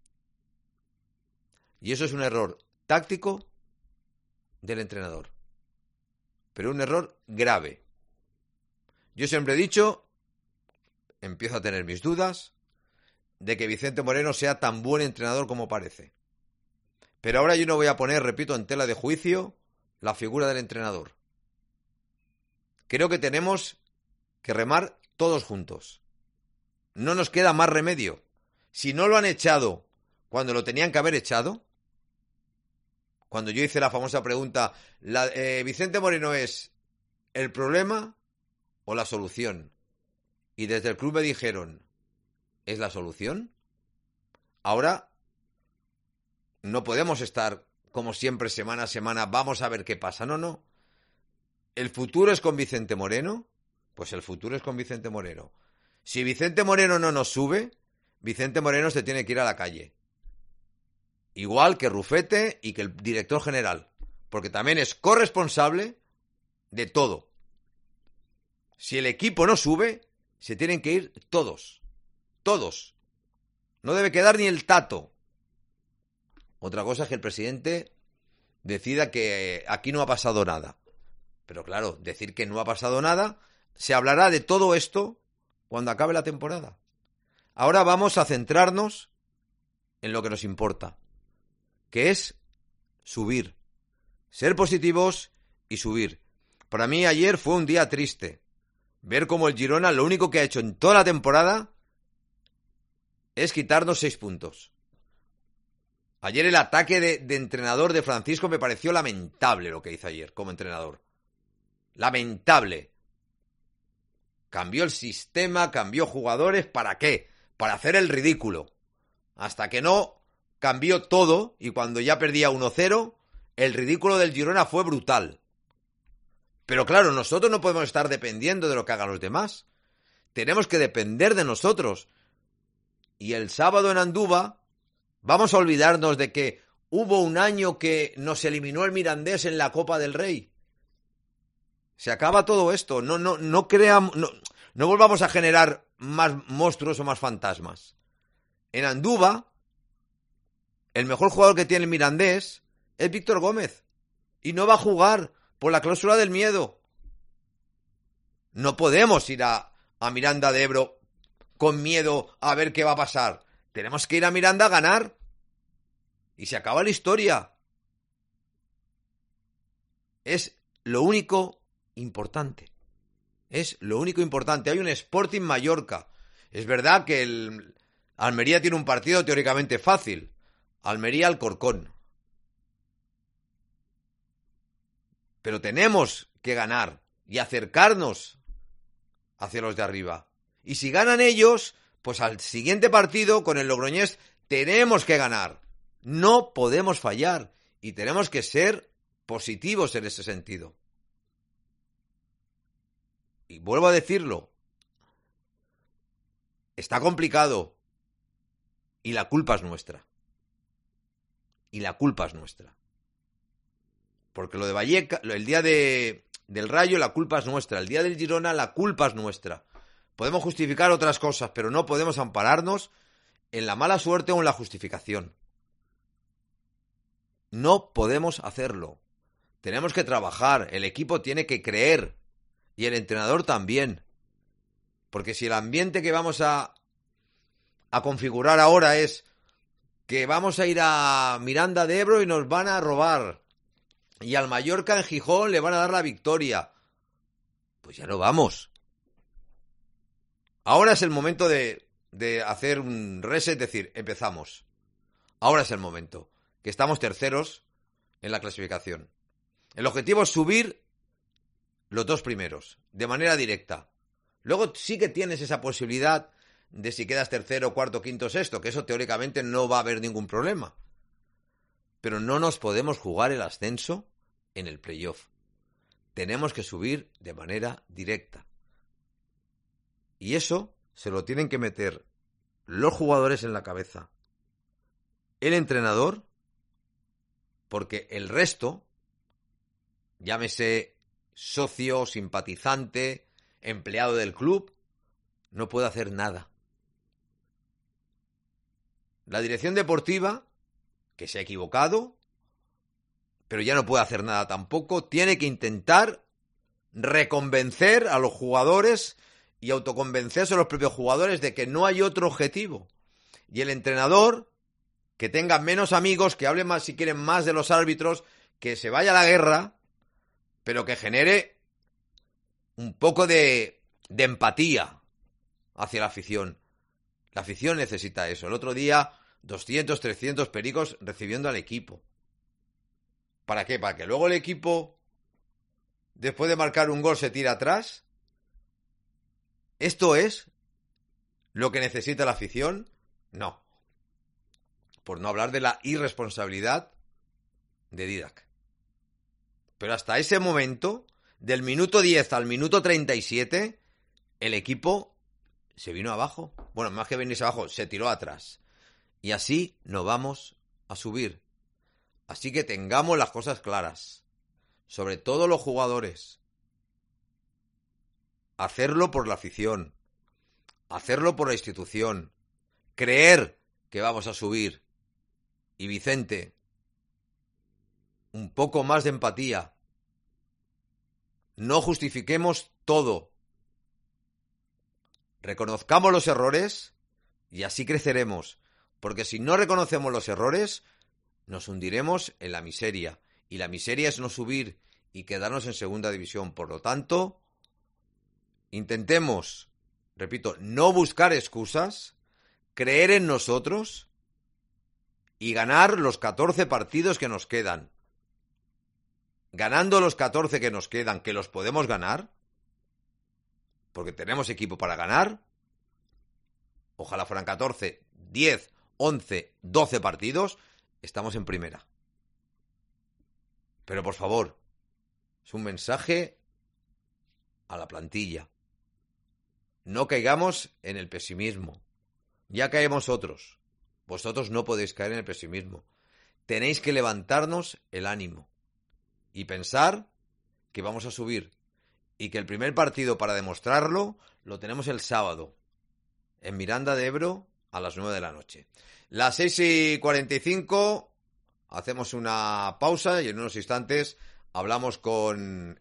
Y eso es un error táctico del entrenador. Pero un error grave. Yo siempre he dicho, empiezo a tener mis dudas, de que Vicente Moreno sea tan buen entrenador como parece. Pero ahora yo no voy a poner, repito, en tela de juicio la figura del entrenador. Creo que tenemos que remar todos juntos. No nos queda más remedio. Si no lo han echado cuando lo tenían que haber echado, cuando yo hice la famosa pregunta, la, eh, ¿Vicente Moreno es el problema o la solución? Y desde el club me dijeron, ¿es la solución? Ahora no podemos estar como siempre semana a semana, vamos a ver qué pasa. No, no. ¿El futuro es con Vicente Moreno? Pues el futuro es con Vicente Moreno. Si Vicente Moreno no nos sube, Vicente Moreno se tiene que ir a la calle. Igual que Rufete y que el director general. Porque también es corresponsable de todo. Si el equipo no sube, se tienen que ir todos. Todos. No debe quedar ni el tato. Otra cosa es que el presidente decida que aquí no ha pasado nada. Pero claro, decir que no ha pasado nada, se hablará de todo esto cuando acabe la temporada. Ahora vamos a centrarnos en lo que nos importa, que es subir, ser positivos y subir. Para mí ayer fue un día triste. Ver cómo el Girona lo único que ha hecho en toda la temporada es quitarnos seis puntos. Ayer el ataque de, de entrenador de Francisco me pareció lamentable lo que hizo ayer como entrenador. Lamentable. Cambió el sistema, cambió jugadores, ¿para qué? Para hacer el ridículo. Hasta que no cambió todo y cuando ya perdía uno cero, el ridículo del Girona fue brutal. Pero claro, nosotros no podemos estar dependiendo de lo que hagan los demás. Tenemos que depender de nosotros. Y el sábado en Andúba vamos a olvidarnos de que hubo un año que nos eliminó el Mirandés en la Copa del Rey. Se acaba todo esto. No, no, no creamos, no, no volvamos a generar más monstruos o más fantasmas. En Andúba, el mejor jugador que tiene el Mirandés es Víctor Gómez. Y no va a jugar por la cláusula del miedo. No podemos ir a, a Miranda de Ebro con miedo a ver qué va a pasar. Tenemos que ir a Miranda a ganar. Y se acaba la historia. Es lo único importante. Es lo único importante. Hay un Sporting Mallorca. Es verdad que el Almería tiene un partido teóricamente fácil. Almería-Alcorcón. Pero tenemos que ganar y acercarnos hacia los de arriba. Y si ganan ellos, pues al siguiente partido con el Logroñés tenemos que ganar. No podemos fallar y tenemos que ser positivos en ese sentido. Y vuelvo a decirlo. Está complicado y la culpa es nuestra. Y la culpa es nuestra. Porque lo de Vallecas, el día de, del Rayo, la culpa es nuestra. El día del Girona, la culpa es nuestra. Podemos justificar otras cosas, pero no podemos ampararnos en la mala suerte o en la justificación. No podemos hacerlo. Tenemos que trabajar. El equipo tiene que creer. Y el entrenador también. Porque si el ambiente que vamos a, a configurar ahora es que vamos a ir a Miranda de Ebro y nos van a robar, y al Mallorca en Gijón le van a dar la victoria, pues ya no vamos. Ahora es el momento de, de hacer un reset, decir, empezamos. Ahora es el momento, que estamos terceros en la clasificación. El objetivo es subir los dos primeros, de manera directa. Luego sí que tienes esa posibilidad de si quedas tercero, cuarto, quinto, sexto, que eso teóricamente no va a haber ningún problema. Pero no nos podemos jugar el ascenso en el playoff. Tenemos que subir de manera directa. Y eso se lo tienen que meter los jugadores en la cabeza. El entrenador, porque el resto, llámese socio, simpatizante, empleado del club, no puede hacer nada. La dirección deportiva, que se ha equivocado, pero ya no puede hacer nada tampoco, tiene que intentar reconvencer a los jugadores y autoconvencerse a los propios jugadores de que no hay otro objetivo. Y el entrenador, que tenga menos amigos, que hable más si quieren más de los árbitros, que se vaya a la guerra, pero que genere un poco de, de empatía hacia la afición. La afición necesita eso. El otro día, doscientos, trescientos pericos recibiendo al equipo. ¿Para qué? ¿Para que luego el equipo, después de marcar un gol, se tira atrás? ¿Esto es lo que necesita la afición? No. Por no hablar de la irresponsabilidad de Dídac. Pero hasta ese momento, del minuto diez al minuto treinta y siete, el equipo se vino abajo. Bueno, más que venirse abajo, se tiró atrás. Y así no vamos a subir. Así que tengamos las cosas claras. Sobre todo los jugadores. Hacerlo por la afición. Hacerlo por la institución. Creer que vamos a subir. Y Vicente, un poco más de empatía. No justifiquemos todo. Reconozcamos los errores y así creceremos. Porque si no reconocemos los errores, nos hundiremos en la miseria. Y la miseria es no subir y quedarnos en segunda división. Por lo tanto, intentemos, repito, no buscar excusas, creer en nosotros y ganar los catorce partidos que nos quedan. Ganando los catorce que nos quedan, que los podemos ganar, porque tenemos equipo para ganar, ojalá fueran catorce, diez, once, doce partidos, estamos en primera. Pero por favor, es un mensaje a la plantilla. No caigamos en el pesimismo. Ya caemos otros. Vosotros no podéis caer en el pesimismo. Tenéis que levantarnos el ánimo y pensar que vamos a subir y que el primer partido para demostrarlo lo tenemos el sábado en Miranda de Ebro a las nueve de la noche. Las seis y cuarenta y cinco hacemos una pausa y en unos instantes hablamos con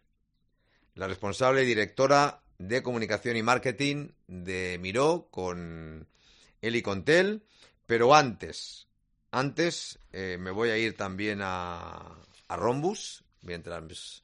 la responsable y directora de comunicación y marketing de Miró, con Eli Contel, pero antes, antes eh, me voy a ir también a, a Rhombus, mientras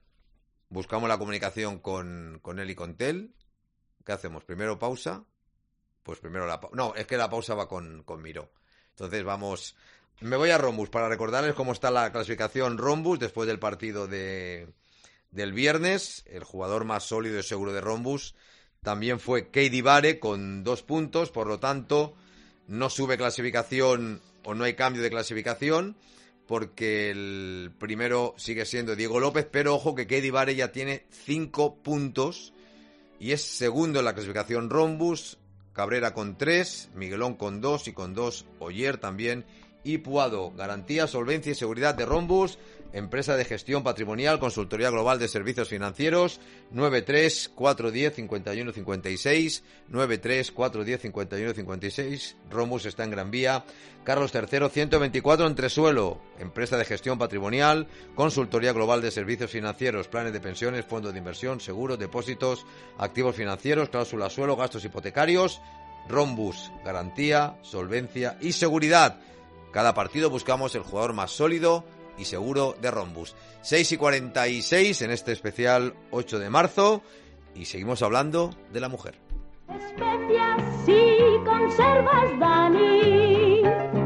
buscamos la comunicación con, con Eli Contel. ¿Qué hacemos? ¿Primero pausa? Pues primero la pausa. No, es que la pausa va con, con Miró. Entonces vamos... Me voy a Rhombus para recordarles cómo está la clasificación Rhombus después del partido de... del viernes. El jugador más sólido y seguro de Rhombus también fue Keidi Bare con dos puntos, por lo tanto no sube clasificación o no hay cambio de clasificación porque el primero sigue siendo Diego López, pero ojo que Keidi Bare ya tiene cinco puntos y es segundo en la clasificación Rhombus. Cabrera con tres, Miguelón con dos y con dos Oyer también y Puado. Garantía, solvencia y seguridad de Rhombus, empresa de gestión patrimonial, consultoría global de servicios financieros. Nueve tres cuatro uno cero cinco uno cinco seis, nueve tres cuatro uno cero cinco uno cinco seis. Rhombus está en Gran Vía, Carlos tercero ciento veinticuatro en Tresuelo, empresa de gestión patrimonial, consultoría global de servicios financieros, planes de pensiones, fondos de inversión, seguros, depósitos, activos financieros, cláusula suelo, gastos hipotecarios. Rhombus, garantía, solvencia y seguridad. Cada partido buscamos el jugador más sólido y seguro de Rhombus. seis y cuarenta y seis en este especial ocho de marzo y seguimos hablando de la mujer. Especias y conservas, Dani,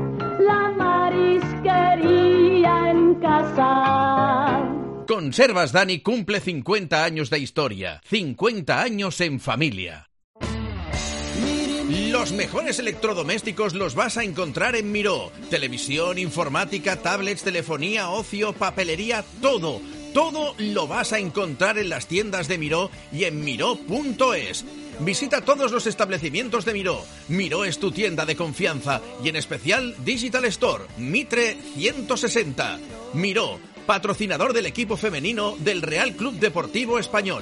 la marisquería en casa. Conservas Dani cumple cincuenta años de historia, cincuenta años en familia. Los mejores electrodomésticos los vas a encontrar en Miró. Televisión, informática, tablets, telefonía, ocio, papelería, todo. Todo lo vas a encontrar en las tiendas de Miró y en miró punto es. Visita todos los establecimientos de Miró. Miró es tu tienda de confianza y en especial Digital Store, Mitre ciento sesenta. Miró, patrocinador del equipo femenino del Real Club Deportivo Español.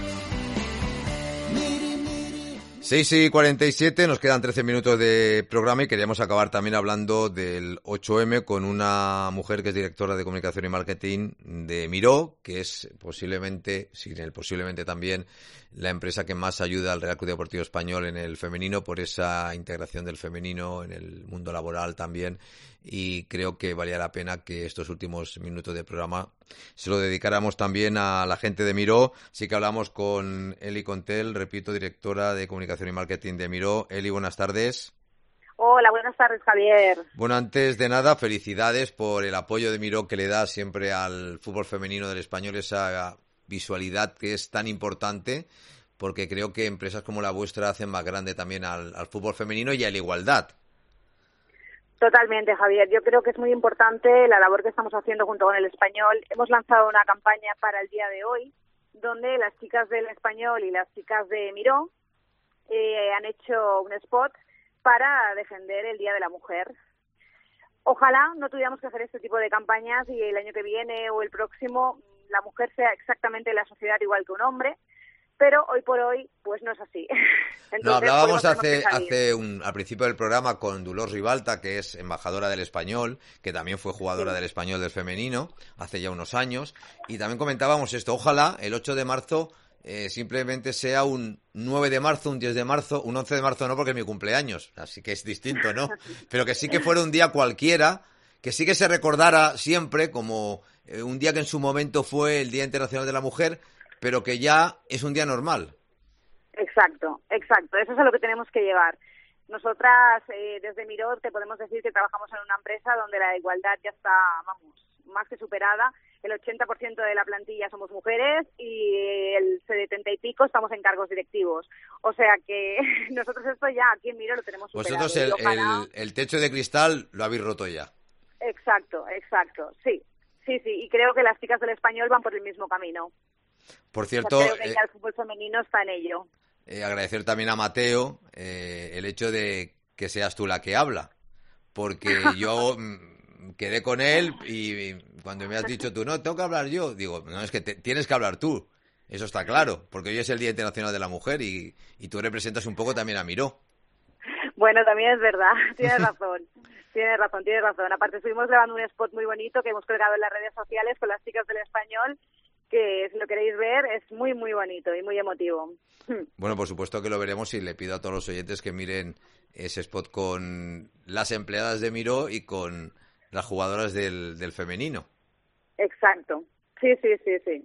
seis y cuarenta y siete, nos quedan trece minutos de programa y queríamos acabar también hablando del ocho eme con una mujer que es directora de comunicación y marketing de Miró, que es posiblemente, sin el posiblemente también, la empresa que más ayuda al Real Club Deportivo Español en el femenino por esa integración del femenino en el mundo laboral también, y creo que valía la pena que estos últimos minutos de programa se lo dedicáramos también a la gente de Miró. Así que hablamos con Eli Contel, repito, directora de comunicación y marketing de Miró. Eli, buenas tardes. Hola, buenas tardes, Javier. Bueno, antes de nada, felicidades por el apoyo de Miró que le da siempre al fútbol femenino del Español, esa visualidad que es tan importante, porque creo que empresas como la vuestra hacen más grande también al, al fútbol femenino y a la igualdad. Totalmente, Javier. Yo creo que es muy importante la labor que estamos haciendo junto con el Español. Hemos lanzado una campaña para el día de hoy, donde las chicas del Español y las chicas de Miró eh, han hecho un spot para defender el Día de la Mujer. Ojalá no tuviéramos que hacer este tipo de campañas y el año que viene o el próximo la mujer sea exactamente en la sociedad igual que un hombre, pero hoy por hoy pues no es así. Entonces, no, hablábamos hace, hace un, al principio del programa con Dolors Ribalta, que es embajadora del Español, que también fue jugadora sí. del Español del femenino hace ya unos años, y también comentábamos esto, ojalá el ocho de marzo eh, simplemente sea un nueve de marzo, un diez de marzo, un once de marzo no, porque es mi cumpleaños, así que es distinto, ¿no? Pero que sí que fuera un día cualquiera, que sí que se recordara siempre como eh, un día que en su momento fue el Día Internacional de la Mujer, pero que ya es un día normal. Exacto, exacto. Eso es a lo que tenemos que llevar. Nosotras, eh, desde Miró, te podemos decir que trabajamos en una empresa donde la igualdad ya está, vamos, más que superada. El ochenta por ciento de la plantilla somos mujeres y el setenta y pico estamos en cargos directivos. O sea que nosotros esto ya aquí en Miró lo tenemos superado. Vosotros el, el, el techo de cristal lo habéis roto ya. Exacto, exacto, sí. Sí, sí, y creo que las chicas del Español van por el mismo camino. Por cierto, o sea, creo que eh, ya el fútbol femenino está en ello. Eh, agradecer también a Mateo eh, el hecho de que seas tú la que habla, porque yo mm, quedé con él y, y cuando me has dicho tú, no, tengo que hablar yo, digo, no, es que te, tienes que hablar tú, eso está claro, porque hoy es el Día Internacional de la Mujer y, y tú representas un poco también a Miró. Bueno, también es verdad, tienes razón. Tienes razón, tienes razón. Aparte estuvimos grabando un spot muy bonito que hemos colgado en las redes sociales con las chicas del Español, que si lo queréis ver es muy, muy bonito y muy emotivo. Bueno, por supuesto que lo veremos y le pido a todos los oyentes que miren ese spot con las empleadas de Miró y con las jugadoras del, del femenino. Exacto. Sí, sí, sí, sí.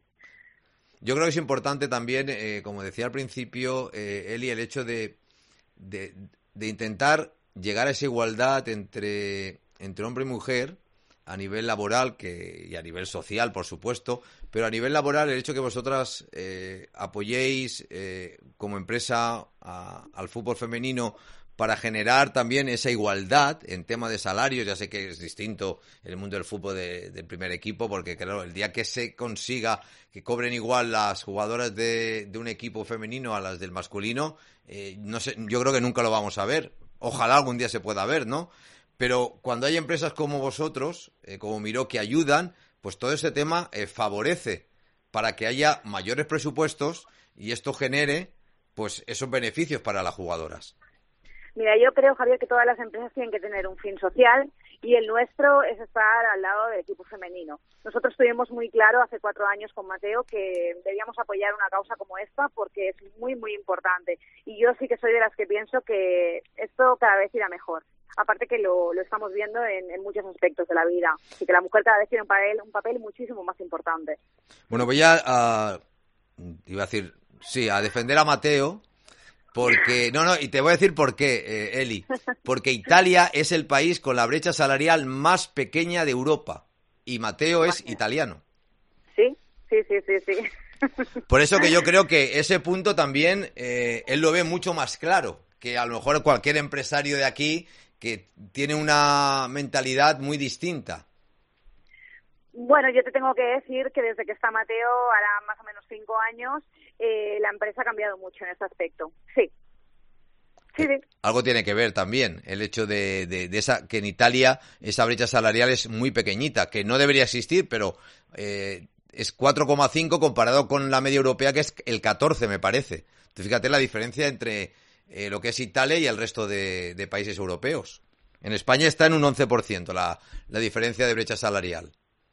Yo creo que es importante también, eh, como decía al principio, eh, Eli, el hecho de, de, de intentar llegar a esa igualdad entre, entre hombre y mujer a nivel laboral que, y a nivel social, por supuesto, pero a nivel laboral el hecho que vosotras eh, apoyéis eh, como empresa a, al fútbol femenino para generar también esa igualdad en tema de salarios. Ya sé que es distinto el mundo del fútbol de, del primer equipo, porque claro, el día que se consiga que cobren igual las jugadoras de, de un equipo femenino a las del masculino, eh, no sé, yo creo que nunca lo vamos a ver. Ojalá algún día se pueda ver, ¿no? Pero cuando hay empresas como vosotros, eh, como Miró, que ayudan, pues todo ese tema eh, favorece para que haya mayores presupuestos y esto genere pues esos beneficios para las jugadoras. Mira, yo creo, Javier, que todas las empresas tienen que tener un fin social y el nuestro es estar al lado del equipo femenino. Nosotros tuvimos muy claro hace cuatro años con Mateo que debíamos apoyar una causa como esta porque es muy, muy importante. Y yo sí que soy de las que pienso que esto cada vez irá mejor. Aparte que lo, lo estamos viendo en, en muchos aspectos de la vida. Así que la mujer cada vez tiene un papel, un papel muchísimo más importante. Bueno, voy a, a... iba a decir, sí, a defender a Mateo. Porque, no, no, y te voy a decir por qué, eh, Eli. Porque Italia es el país con la brecha salarial más pequeña de Europa. Y Mateo es italiano. Sí, sí, sí, sí, sí. Por eso que yo creo que ese punto también eh, él lo ve mucho más claro que a lo mejor cualquier empresario de aquí que tiene una mentalidad muy distinta. Bueno, yo te tengo que decir que desde que está Mateo, hará más o menos cinco años, eh, la empresa ha cambiado mucho en este aspecto. Sí. Sí, sí. Algo tiene que ver también el hecho de, de, de esa que en Italia esa brecha salarial es muy pequeñita, que no debería existir, pero eh, es cuatro coma cinco comparado con la media europea, que es el catorce, me parece. Entonces, fíjate la diferencia entre eh, lo que es Italia y el resto de, de países europeos. En España está en un once por ciento la, la diferencia de brecha salarial.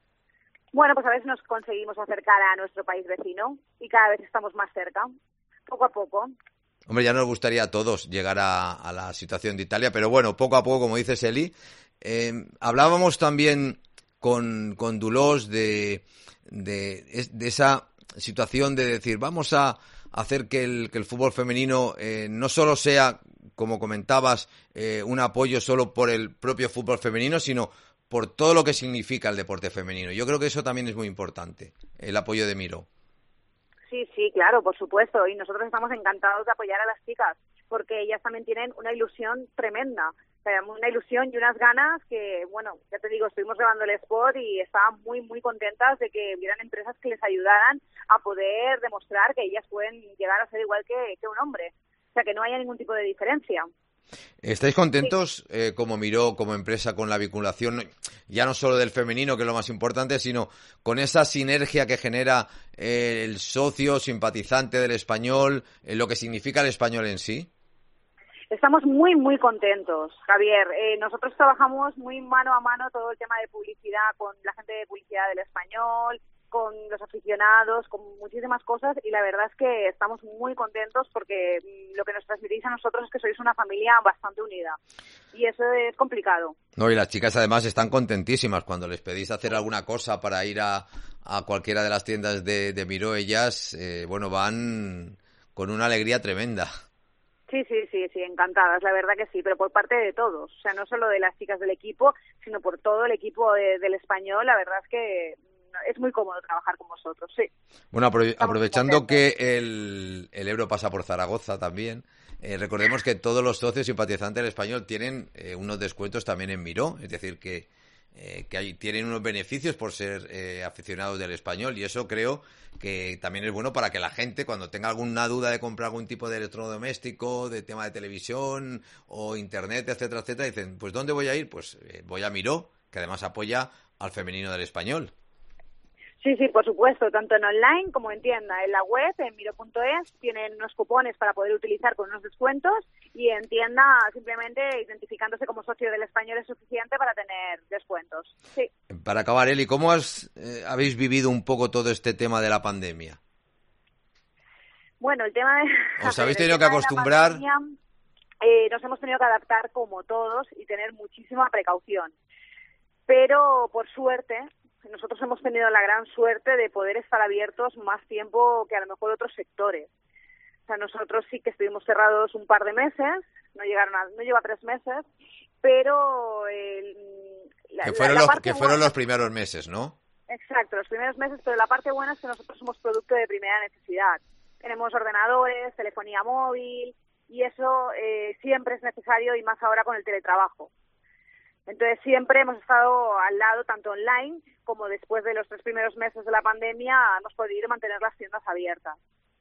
Bueno, pues a veces nos conseguimos acercar a nuestro país vecino y cada vez estamos más cerca, poco a poco. Hombre, ya nos gustaría a todos llegar a, a la situación de Italia, pero bueno, poco a poco, como dices, Eli. Eh, hablábamos también con, con Dulós de, de, de esa situación de decir, vamos a hacer que el, que el fútbol femenino eh, no solo sea, como comentabas, eh, un apoyo solo por el propio fútbol femenino, sino por todo lo que significa el deporte femenino. Yo creo que eso también es muy importante, el apoyo de Miró. Sí, sí, claro, por supuesto. Y nosotros estamos encantados de apoyar a las chicas, porque ellas también tienen una ilusión tremenda. O sea, una ilusión y unas ganas que, bueno, ya te digo, estuvimos grabando el spot y estaban muy, muy contentas de que hubieran empresas que les ayudaran a poder demostrar que ellas pueden llegar a ser igual que, que un hombre. O sea, que no haya ningún tipo de diferencia. ¿Estáis contentos, sí. eh, como Miró, como empresa, con la vinculación, ya no solo del femenino, que es lo más importante, sino con esa sinergia que genera eh, el socio simpatizante del español, eh, lo que significa el español en sí? Estamos muy, muy contentos, Javier. Eh, nosotros trabajamos muy mano a mano todo el tema de publicidad con la gente de publicidad del español, con los aficionados, con muchísimas cosas, y la verdad es que estamos muy contentos porque lo que nos transmitís a nosotros es que sois una familia bastante unida, y eso es complicado. No, y las chicas además están contentísimas cuando les pedís hacer alguna cosa para ir a, a cualquiera de las tiendas de, de Miró. Ellas, eh, bueno, van con una alegría tremenda. Sí, sí, sí, sí, encantadas, la verdad que sí, pero por parte de todos, o sea, no solo de las chicas del equipo, sino por todo el equipo de, del Español, la verdad es que es muy cómodo trabajar con vosotros, sí. Bueno, aprove- aprovechando que el, el Ebro pasa por Zaragoza también, eh, recordemos que todos los socios simpatizantes del Español tienen eh, unos descuentos también en Miró, es decir, que, eh, que hay, tienen unos beneficios por ser eh, aficionados del Español, y eso creo que también es bueno para que la gente, cuando tenga alguna duda de comprar algún tipo de electrodoméstico, de tema de televisión o internet, etcétera, etcétera, dicen, pues ¿dónde voy a ir? Pues eh, voy a Miró, que además apoya al femenino del Español. Sí, sí, por supuesto, tanto en online como en tienda. En la web, en miro punto es, tienen unos cupones para poder utilizar con unos descuentos, y en tienda simplemente identificándose como socio del Español es suficiente para tener descuentos. Sí. Para acabar, Eli, ¿cómo has, eh, habéis vivido un poco todo este tema de la pandemia? Bueno, el tema de... ¿Os habéis tenido que acostumbrar? Pandemia, eh, nos hemos tenido que adaptar como todos y tener muchísima precaución. Pero, por suerte, nosotros hemos tenido la gran suerte de poder estar abiertos más tiempo que a lo mejor otros sectores. O sea, nosotros sí que estuvimos cerrados un par de meses, no llegaron a, no lleva tres meses, pero... El, la, que fueron, la, la los, que fueron buena, los primeros meses, ¿no? Exacto, los primeros meses, pero la parte buena es que nosotros somos producto de primera necesidad. Tenemos ordenadores, telefonía móvil, y eso eh, siempre es necesario, y más ahora con el teletrabajo. Entonces siempre hemos estado al lado, tanto online como después de los tres primeros meses de la pandemia, hemos podido mantener las tiendas abiertas.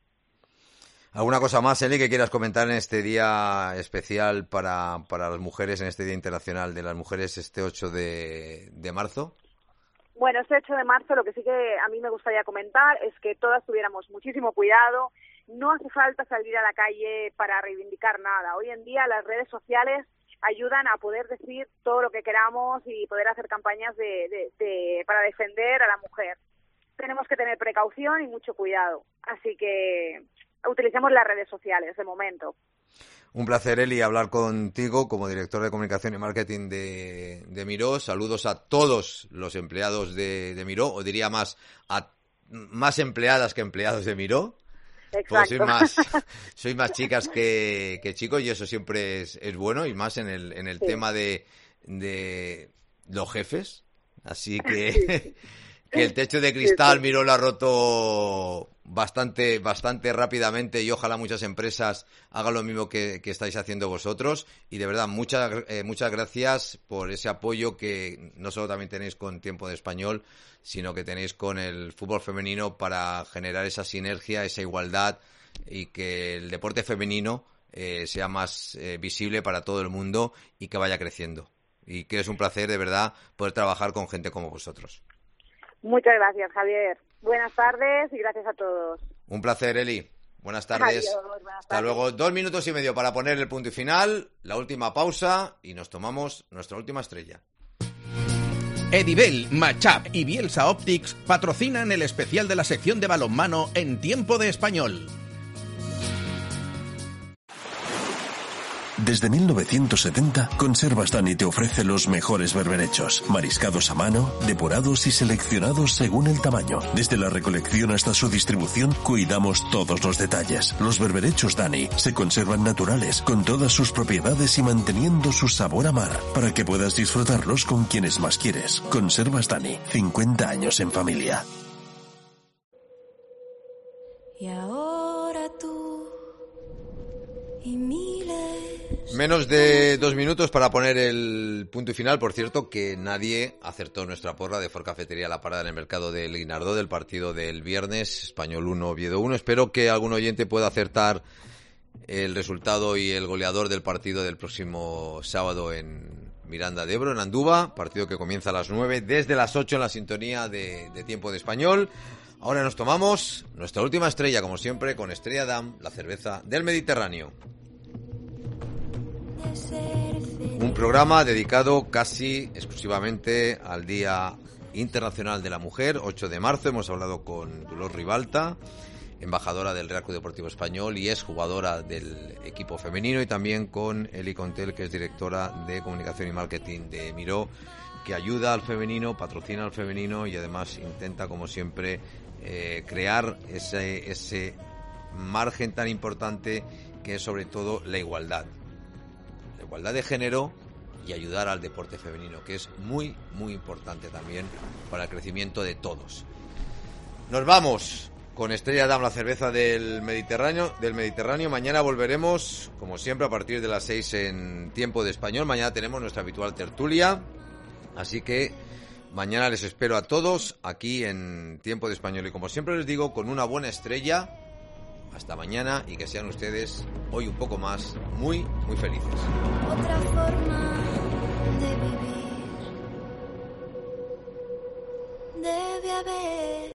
¿Alguna cosa más, Eli, que quieras comentar en este día especial para, para las mujeres, en este Día Internacional de las Mujeres, este ocho de, de marzo? Bueno, este ocho de marzo lo que sí que a mí me gustaría comentar es que todas tuviéramos muchísimo cuidado. No hace falta salir a la calle para reivindicar nada. Hoy en día las redes sociales ayudan a poder decir todo lo que queramos y poder hacer campañas de, de, de, para defender a la mujer. Tenemos que tener precaución y mucho cuidado. Así que utilicemos las redes sociales de momento. Un placer, Eli, hablar contigo como director de comunicación y marketing de, de Miró. Saludos a todos los empleados de, de Miró, o diría más, a más empleadas que empleados de Miró. Pues sois más, sois más chicas que, que chicos, y eso siempre es, es bueno, y más en el, en el sí. tema de, de los jefes. Así que, sí. que el techo de cristal, sí, sí. Miró lo ha roto bastante, bastante rápidamente, y ojalá muchas empresas hagan lo mismo que, que estáis haciendo vosotros. Y de verdad, muchas, eh, muchas gracias por ese apoyo que no solo también tenéis con Tiempo de Español, sino que tenéis con el fútbol femenino para generar esa sinergia, esa igualdad, y que el deporte femenino eh, sea más eh, visible para todo el mundo y que vaya creciendo. Y que es un placer, de verdad, poder trabajar con gente como vosotros. Muchas gracias, Javier. Buenas tardes y gracias a todos. Un placer, Eli. Buenas tardes. Adiós, buenas Hasta tardes. luego. Dos minutos y medio para poner el punto y final, la última pausa, y nos tomamos nuestra última estrella. Edibel, Matchup y Bielsa Optics patrocinan el especial de la sección de balonmano en Tiempo de Español. Desde mil novecientos setenta, Conservas Dani te ofrece los mejores berberechos, mariscados a mano, depurados y seleccionados según el tamaño. Desde la recolección hasta su distribución, cuidamos todos los detalles. Los berberechos Dani se conservan naturales, con todas sus propiedades y manteniendo su sabor a mar, para que puedas disfrutarlos con quienes más quieres. Conservas Dani, cincuenta años en familia. Y ahora tú y miles. Menos de dos minutos para poner el punto y final. Por cierto, que nadie acertó nuestra porra de Ford Cafetería La Parada en el mercado del Guinardó del partido del viernes, Español uno, Oviedo uno. Espero que algún oyente pueda acertar el resultado y el goleador del partido del próximo sábado en Miranda de Ebro, en Andúba, partido que comienza a las nueve, desde las ocho en la sintonía de, de Tiempo de Español. Ahora nos tomamos nuestra última estrella, como siempre, con Estrella Damm, la cerveza del Mediterráneo. Un programa dedicado casi exclusivamente al Día Internacional de la Mujer, ocho de marzo. Hemos hablado con Dolors Ribalta, embajadora del Real Club Deportivo Español y es jugadora del equipo femenino, y también con Eli Contel, que es directora de comunicación y marketing de Miró, que ayuda al femenino, patrocina al femenino y además intenta, como siempre, eh, crear ese, ese margen tan importante que es sobre todo la igualdad. La igualdad de género y ayudar al deporte femenino, que es muy, muy importante también para el crecimiento de todos. Nos vamos con Estrella Damm, la cerveza del Mediterráneo, del Mediterráneo. Mañana volveremos, como siempre, a partir de las seis en tiempo de español. Mañana tenemos nuestra habitual tertulia, así que mañana les espero a todos aquí en tiempo de español. Y como siempre les digo, con una buena estrella. Hasta mañana y que sean ustedes hoy un poco más muy, muy felices. Otra forma de vivir debe haber.